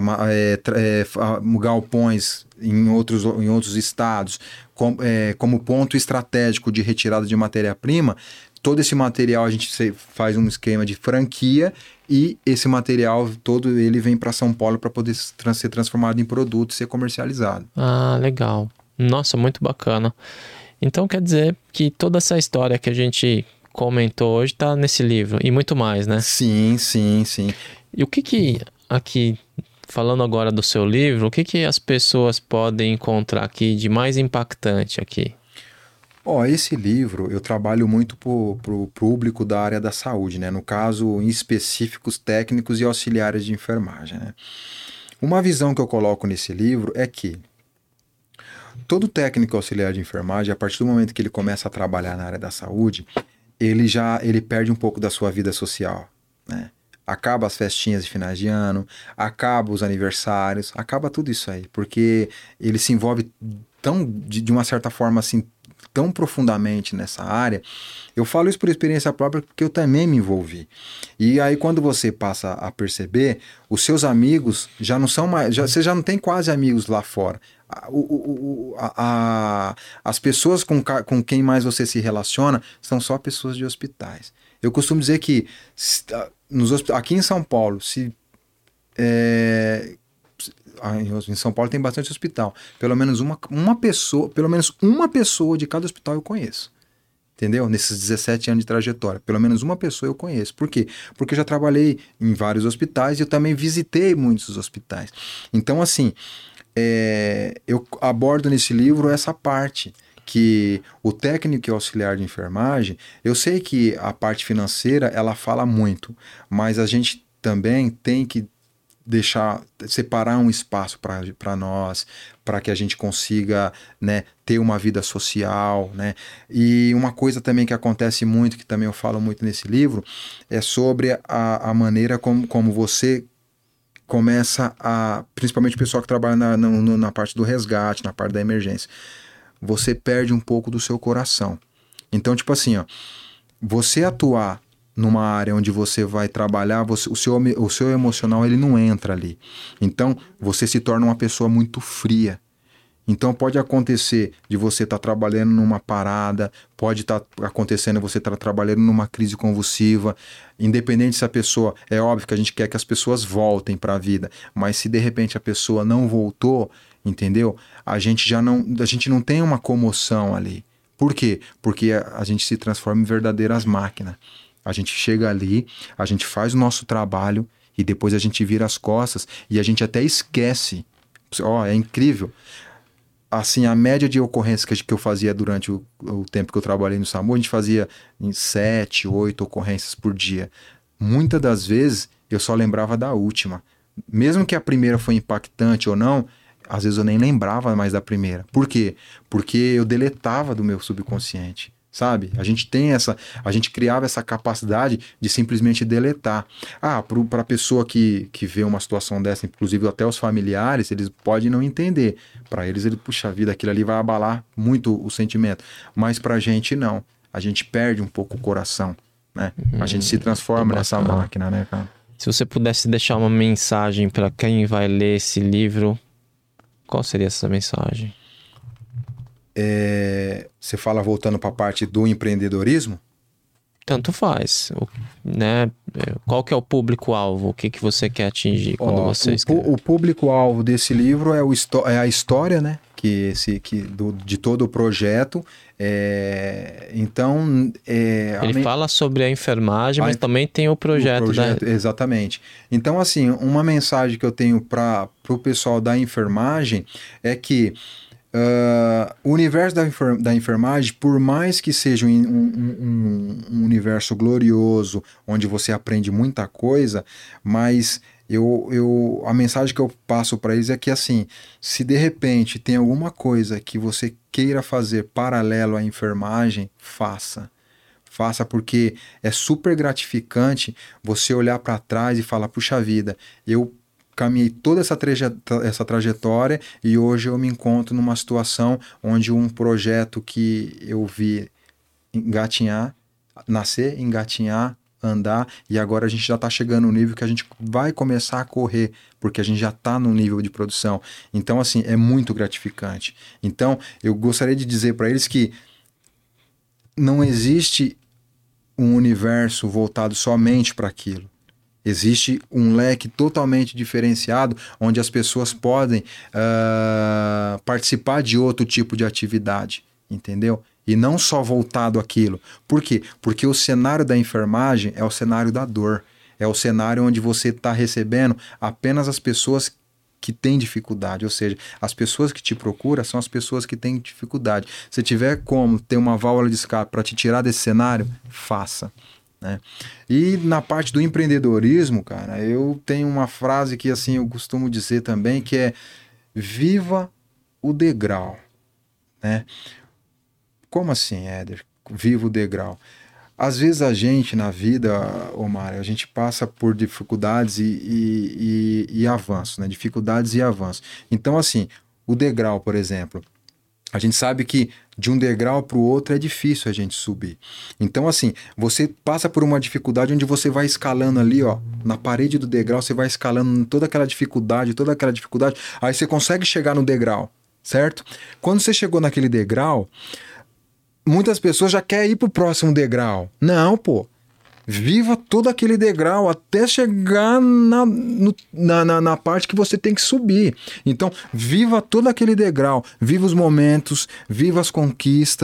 galpões em outros estados, como ponto estratégico de retirada de matéria-prima, todo esse material a gente faz um esquema de franquia e esse material todo ele vem para São Paulo para poder ser transformado em produto e ser comercializado. Legal. Nossa, muito bacana. Então quer dizer que toda essa história que a gente comentou hoje está nesse livro e muito mais, né? Sim. E o que aqui, falando agora do seu livro, o que as pessoas podem encontrar aqui de mais impactante aqui? Esse livro eu trabalho muito para o público da área da saúde, né? No caso, em específicos técnicos e auxiliares de enfermagem, né? Uma visão que eu coloco nesse livro é que todo técnico auxiliar de enfermagem, a partir do momento que ele começa a trabalhar na área da saúde, ele perde um pouco da sua vida social, né? Acaba as festinhas de finais de ano, acaba os aniversários, acaba tudo isso aí, porque ele se envolve de uma certa forma assim, tão profundamente nessa área. Eu falo isso por experiência própria porque eu também me envolvi. E aí quando você passa a perceber, os seus amigos já não são mais, você já não tem quase amigos lá fora. As pessoas com quem mais você se relaciona são só pessoas de hospitais. Eu costumo dizer que aqui em São Paulo, em São Paulo tem bastante hospital. Pelo menos uma pessoa de cada hospital eu conheço. entendeu? Nesses 17 anos de trajetória. Pelo menos uma pessoa eu conheço. Por quê? Porque eu já trabalhei em vários hospitais e eu também visitei muitos hospitais. Então, assim, eu abordo nesse livro essa parte, que o técnico e auxiliar de enfermagem, eu sei que a parte financeira, ela fala muito, mas a gente também tem que separar um espaço para nós, para que a gente consiga, né, ter uma vida social, né? E uma coisa também que acontece muito, que também eu falo muito nesse livro, é sobre a maneira como você começa principalmente o pessoal que trabalha na parte do resgate, na parte da emergência, você perde um pouco do seu coração. Então, tipo assim, ó, você atuar numa área onde você vai trabalhar, o seu emocional ele não entra ali. Então, você se torna uma pessoa muito fria. Então, pode acontecer de você estar trabalhando numa parada, pode estar acontecendo você estar trabalhando numa crise convulsiva, independente se a pessoa... É óbvio que a gente quer que as pessoas voltem para a vida, mas se de repente a pessoa não voltou, entendeu? A gente não tem uma comoção ali. Por quê? Porque a gente se transforma em verdadeiras máquinas. A gente chega ali, a gente faz o nosso trabalho e depois a gente vira as costas e a gente até esquece. É incrível. Assim, a média de ocorrências que eu fazia durante o tempo que eu trabalhei no SAMU, a gente fazia em 7, 8 ocorrências por dia. Muitas das vezes eu só lembrava da última. Mesmo que a primeira foi impactante ou não, às vezes eu nem lembrava mais da primeira. Por quê? Porque eu deletava do meu subconsciente. Sabe? A gente criava essa capacidade de simplesmente deletar. Para a pessoa que vê uma situação dessa, inclusive até os familiares, eles podem não entender. Para eles, puxa vida, aquilo ali vai abalar muito o sentimento. Mas para a gente, não. A gente perde um pouco o coração, né? A gente se transforma nessa máquina, né, cara? Se você pudesse deixar uma mensagem para quem vai ler esse livro, qual seria essa mensagem? Você fala voltando para a parte do empreendedorismo? Tanto faz, né? Qual que é o público-alvo? O que você quer atingir quando você escreve? O público-alvo desse livro é a história, né? De todo o projeto. Então... Ele fala sobre a enfermagem, mas também tem o projeto. Exatamente. Então, assim, uma mensagem que eu tenho para o pessoal da enfermagem é que o universo da enfermagem, por mais que seja um universo glorioso, onde você aprende muita coisa, mas a mensagem que eu passo para eles é que, assim, se de repente tem alguma coisa que você queira fazer paralelo à enfermagem, faça. Faça, porque é super gratificante você olhar para trás e falar, puxa vida, eu caminhei toda essa trajetória e hoje eu me encontro numa situação onde um projeto que eu vi nascer, engatinhar, andar, e agora a gente já está chegando no nível que a gente vai começar a correr, porque a gente já está no nível de produção. Então, assim, é muito gratificante. Então, eu gostaria de dizer para eles que não existe um universo voltado somente para aquilo. Existe um leque totalmente diferenciado onde as pessoas podem participar de outro tipo de atividade, entendeu? E não só voltado àquilo. Por quê? Porque o cenário da enfermagem é o cenário da dor. É o cenário onde você está recebendo apenas as pessoas que têm dificuldade. Ou seja, as pessoas que te procuram são as pessoas que têm dificuldade. Se tiver como ter uma válvula de escape para te tirar desse cenário, faça. Né? E na parte do empreendedorismo, cara, eu tenho uma frase que assim eu costumo dizer também, que é: viva o degrau, né? Como assim, Éder? Viva o degrau. Às vezes a gente na vida, Omar, a gente passa por dificuldades e avanços, né? Dificuldades e avanços. Então, assim, o degrau, por exemplo, a gente sabe que de um degrau para o outro é difícil a gente subir. Então, assim, você passa por uma dificuldade onde você vai escalando ali, ó, na parede do degrau, você vai escalando toda aquela dificuldade, aí você consegue chegar no degrau, certo? Quando você chegou naquele degrau, muitas pessoas já querem ir pro próximo degrau. Não, pô. Viva todo aquele degrau até chegar na parte que você tem que subir. Então, viva todo aquele degrau. Viva os momentos, viva as conquistas,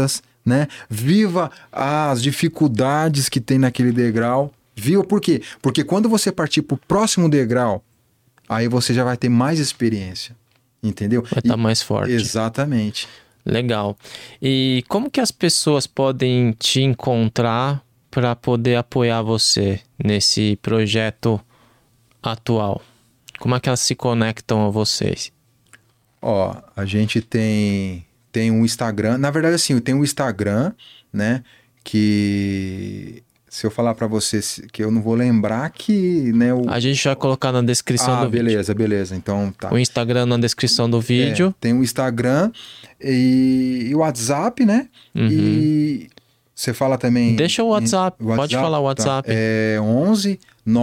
né? Viva as dificuldades que tem naquele degrau. Viva por quê? Porque quando você partir para o próximo degrau, aí você já vai ter mais experiência, entendeu? Vai estar mais forte. Exatamente. Legal. E como que as pessoas podem te encontrar para poder apoiar você nesse projeto atual? Como é que elas se conectam a vocês? Ó, a gente tem um Instagram. Na verdade, assim, eu tenho um Instagram, né? Que se eu falar para você que eu não vou lembrar que, né? A gente vai colocar na descrição do vídeo. Beleza. Então tá. O Instagram na descrição do vídeo. Tem o Instagram e o WhatsApp, né? E você fala também... Deixa o WhatsApp. Pode falar o WhatsApp. Tá. É 11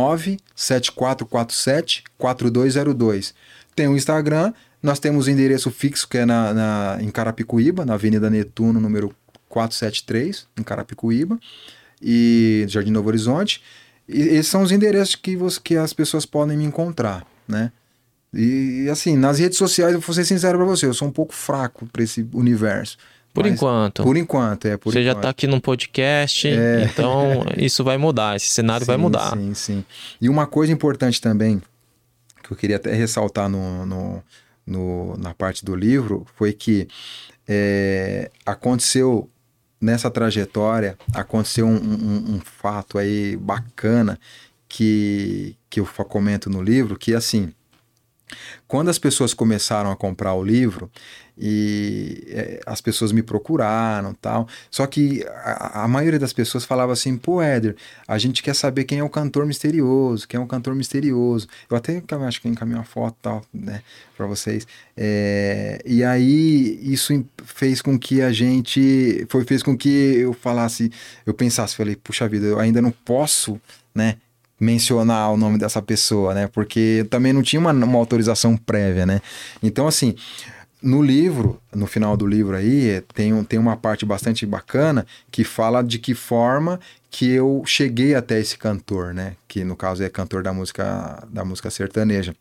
97447 4202. Tem o Instagram. Nós temos o endereço fixo que é em Carapicuíba, na Avenida Netuno, número 473, em Carapicuíba, e Jardim Novo Horizonte. E esses são os endereços que as pessoas podem me encontrar, né? E assim, nas redes sociais, eu vou ser sincero para você, eu sou um pouco fraco para esse universo. Por enquanto. Por enquanto. Você já está aqui num podcast, então isso vai mudar, esse cenário vai mudar. Sim. E uma coisa importante também, que eu queria até ressaltar na parte do livro, foi que aconteceu nessa trajetória, aconteceu um fato aí bacana que eu comento no livro, que assim, quando as pessoas começaram a comprar o livro e as pessoas me procuraram e tal, só que a maioria das pessoas falava assim, pô, Éder, a gente quer saber quem é o cantor misterioso, eu até acho que encaminhei uma foto e tal, né, pra vocês, e aí isso fez com que fez com que eu pensasse, falei, puxa vida, eu ainda não posso, né, mencionar o nome dessa pessoa, né? Porque também não tinha uma autorização prévia, né? Então, assim, no livro, no final do livro aí, tem uma parte bastante bacana que fala de que forma que eu cheguei até esse cantor, né? Que no caso é cantor da música sertaneja.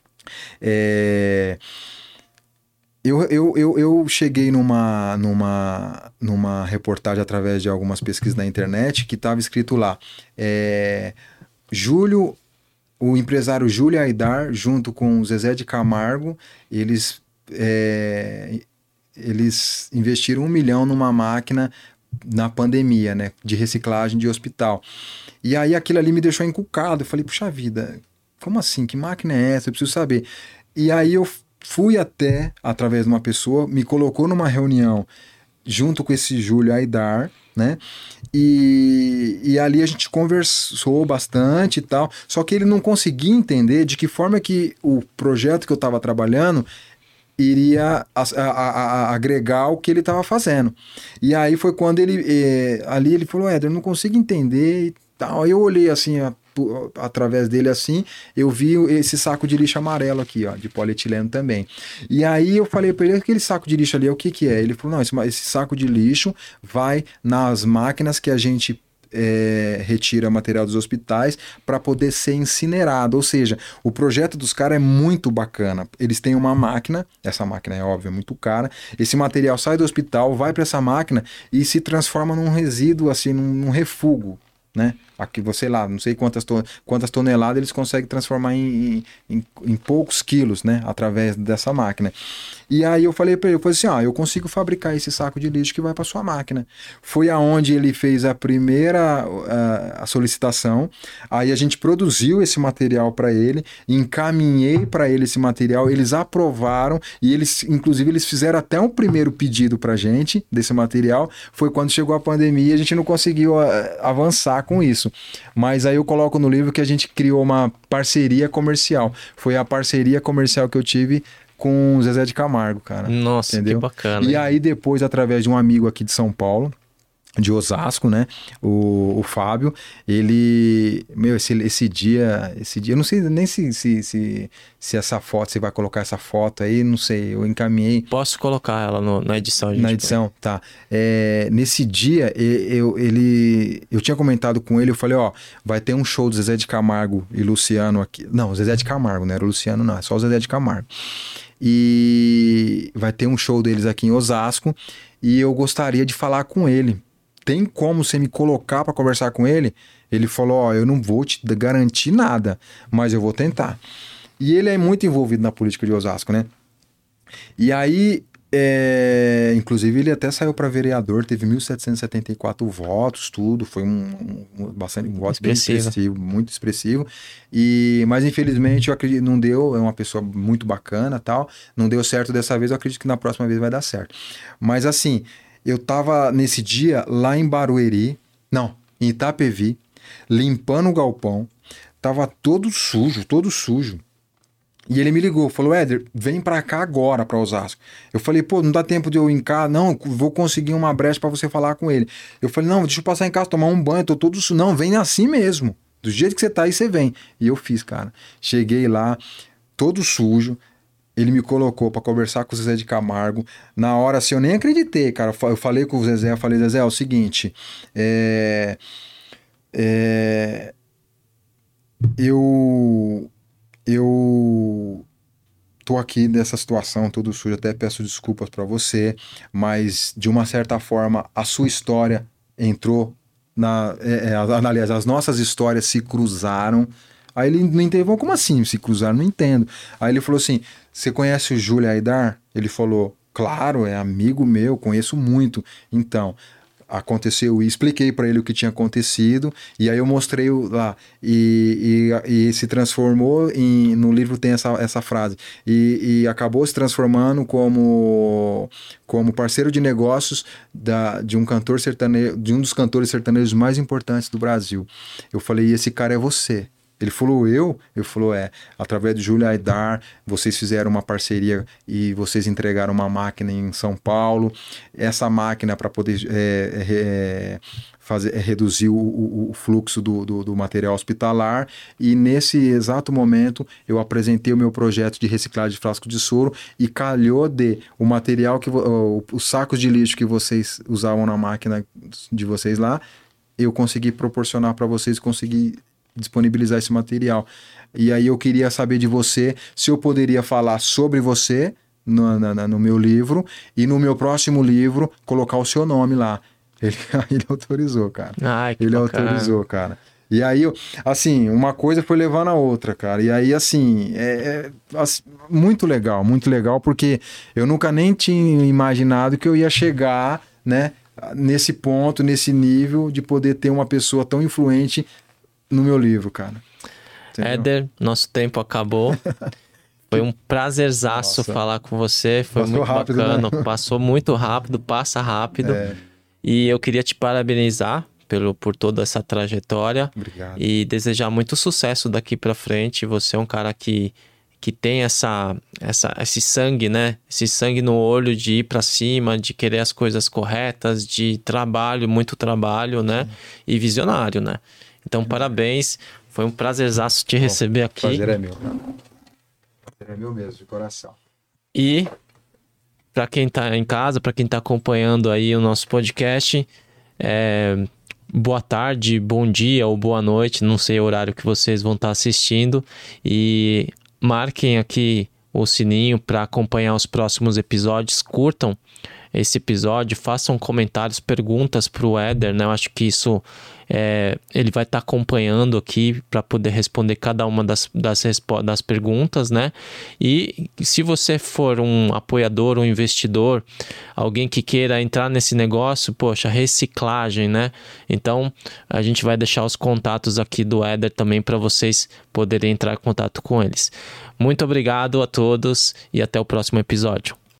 Eu cheguei numa reportagem através de algumas pesquisas na internet que estava escrito lá, o empresário Júlio Aidar, junto com o Zezé de Camargo, eles investiram 1 milhão numa máquina na pandemia, né, de reciclagem de hospital. E aí aquilo ali me deixou encucado. Eu falei, puxa vida, como assim? Que máquina é essa? Eu preciso saber. E aí eu fui até, através de uma pessoa, me colocou numa reunião junto com esse Júlio Aidar, né? E ali a gente conversou bastante e tal, só que ele não conseguia entender de que forma que o projeto que eu estava trabalhando iria agregar o que ele estava fazendo. E aí foi quando ali ele falou, Éder, eu não consigo entender e tal. Aí eu olhei assim, através dele assim, eu vi esse saco de lixo amarelo aqui, ó, de polietileno também. E aí eu falei para ele, aquele saco de lixo ali, o que é? Ele falou, não, esse saco de lixo vai nas máquinas que a gente retira material dos hospitais para poder ser incinerado. Ou seja, o projeto dos caras é muito bacana. Eles têm uma máquina, essa máquina é óbvio, é muito cara, esse material sai do hospital, vai para essa máquina e se transforma num resíduo, assim, num refúgio, né? Aqui, sei lá, não sei quantas toneladas eles conseguem transformar em poucos quilos, né? Através dessa máquina. E aí eu falei para ele, assim, eu consigo fabricar esse saco de lixo que vai para sua máquina. Foi aonde ele fez a primeira a solicitação, aí a gente produziu esse material para ele, encaminhei para ele esse material, eles aprovaram e inclusive eles fizeram até um primeiro pedido pra gente desse material. Foi quando chegou a pandemia e a gente não conseguiu avançar com isso. Mas aí eu coloco no livro que a gente criou uma parceria comercial. Foi a parceria comercial que eu tive com o Zezé de Camargo, cara. Nossa, entendeu? Que bacana. E aí depois, através de um amigo aqui de São Paulo, de Osasco, né, o Fábio, ele, esse dia, eu não sei nem se essa foto, você vai colocar essa foto aí, não sei, eu encaminhei. Posso colocar ela na edição. Na edição, tá. Nesse dia, eu tinha comentado com ele, eu falei, vai ter um show do Zezé de Camargo e Luciano aqui. Não, Zezé de Camargo, não era o Luciano, não, é só o Zezé de Camargo. e vai ter um show deles aqui em Osasco e eu gostaria de falar com ele. Tem como você me colocar para conversar com ele? Ele falou, ó, eu não vou te garantir nada, mas eu vou tentar. E ele é muito envolvido na política de Osasco, né? E aí, inclusive ele até saiu para vereador, teve 1.774 votos, tudo, foi um voto bem expressivo, muito expressivo, mas infelizmente eu acredito, não deu, é uma pessoa muito bacana, tal, não deu certo dessa vez, eu acredito que na próxima vez vai dar certo. Mas assim, eu tava nesse dia lá em Barueri, não, em Itapevi, limpando o galpão, tava todo sujo. E ele me ligou, falou, Éder, vem pra cá agora, pra Osasco. Eu falei, pô, não dá tempo de eu ir em casa? Não, vou conseguir uma brecha pra você falar com ele. Eu falei, não, deixa eu passar em casa, tomar um banho, tô todo sujo. Não, vem assim mesmo. Do jeito que você tá aí, você vem. E eu fiz, cara. Cheguei lá, todo sujo. Ele me colocou pra conversar com o Zezé de Camargo. Na hora, assim, eu nem acreditei, cara. Eu falei com o Zezé, Zezé, é o seguinte, eu tô aqui nessa situação, todo sujo, até peço desculpas para você, mas de uma certa forma a sua história entrou aliás, as nossas histórias se cruzaram. Aí ele não entendeu, como assim se cruzaram? Não entendo. Aí ele falou assim, você conhece o Júlio Aidar? Ele falou, claro, é amigo meu, conheço muito. Então, aconteceu e expliquei para ele o que tinha acontecido, e aí eu mostrei lá, e se transformou no livro tem essa frase, e acabou se transformando como parceiro de negócios de um cantor sertanejo, de um dos cantores sertanejos mais importantes do Brasil. Eu falei, e esse cara é você? Ele falou, eu? Ele falou, através do Júlio Aidar, vocês fizeram uma parceria e vocês entregaram uma máquina em São Paulo, essa máquina para poder reduzir o fluxo do material hospitalar, e nesse exato momento eu apresentei o meu projeto de reciclagem de frasco de soro e calhou o material, os sacos de lixo que vocês usavam na máquina de vocês lá, eu consegui proporcionar para vocês, consegui disponibilizar esse material. E aí eu queria saber de você se eu poderia falar sobre você no meu livro, e no meu próximo livro colocar o seu nome lá. Ele autorizou, cara. Ai, que bacana. Autorizou, cara. E aí, assim, uma coisa foi levando a outra, cara. E aí, assim, muito legal, porque eu nunca nem tinha imaginado que eu ia chegar, né, nesse ponto, nesse nível de poder ter uma pessoa tão influente no meu livro, cara. Entendeu? Éder, nosso tempo acabou. Foi um prazerzaço falar com você. Foi passou muito rápido, bacana. Né? Passou muito rápido, passa rápido. E eu queria te parabenizar por toda essa trajetória. Obrigado. E desejar muito sucesso daqui para frente. Você é um cara que tem esse sangue, né? Esse sangue no olho de ir para cima, de querer as coisas corretas, de trabalho, muito trabalho, né? E visionário, né? Então, parabéns. Foi um prazerzaço te receber aqui. O prazer é meu, cara. O prazer é meu mesmo, de coração. E, para quem tá em casa, para quem tá acompanhando aí o nosso podcast, boa tarde, bom dia ou boa noite, não sei o horário que vocês vão estar assistindo. E marquem aqui o sininho para acompanhar os próximos episódios, curtam esse episódio, façam comentários, perguntas para o Éder, né? Eu acho que isso ele vai estar acompanhando aqui para poder responder cada uma das perguntas, né? E se você for um apoiador, um investidor, alguém que queira entrar nesse negócio, poxa, reciclagem, né? Então, a gente vai deixar os contatos aqui do Éder também para vocês poderem entrar em contato com eles. Muito obrigado a todos e até o próximo episódio.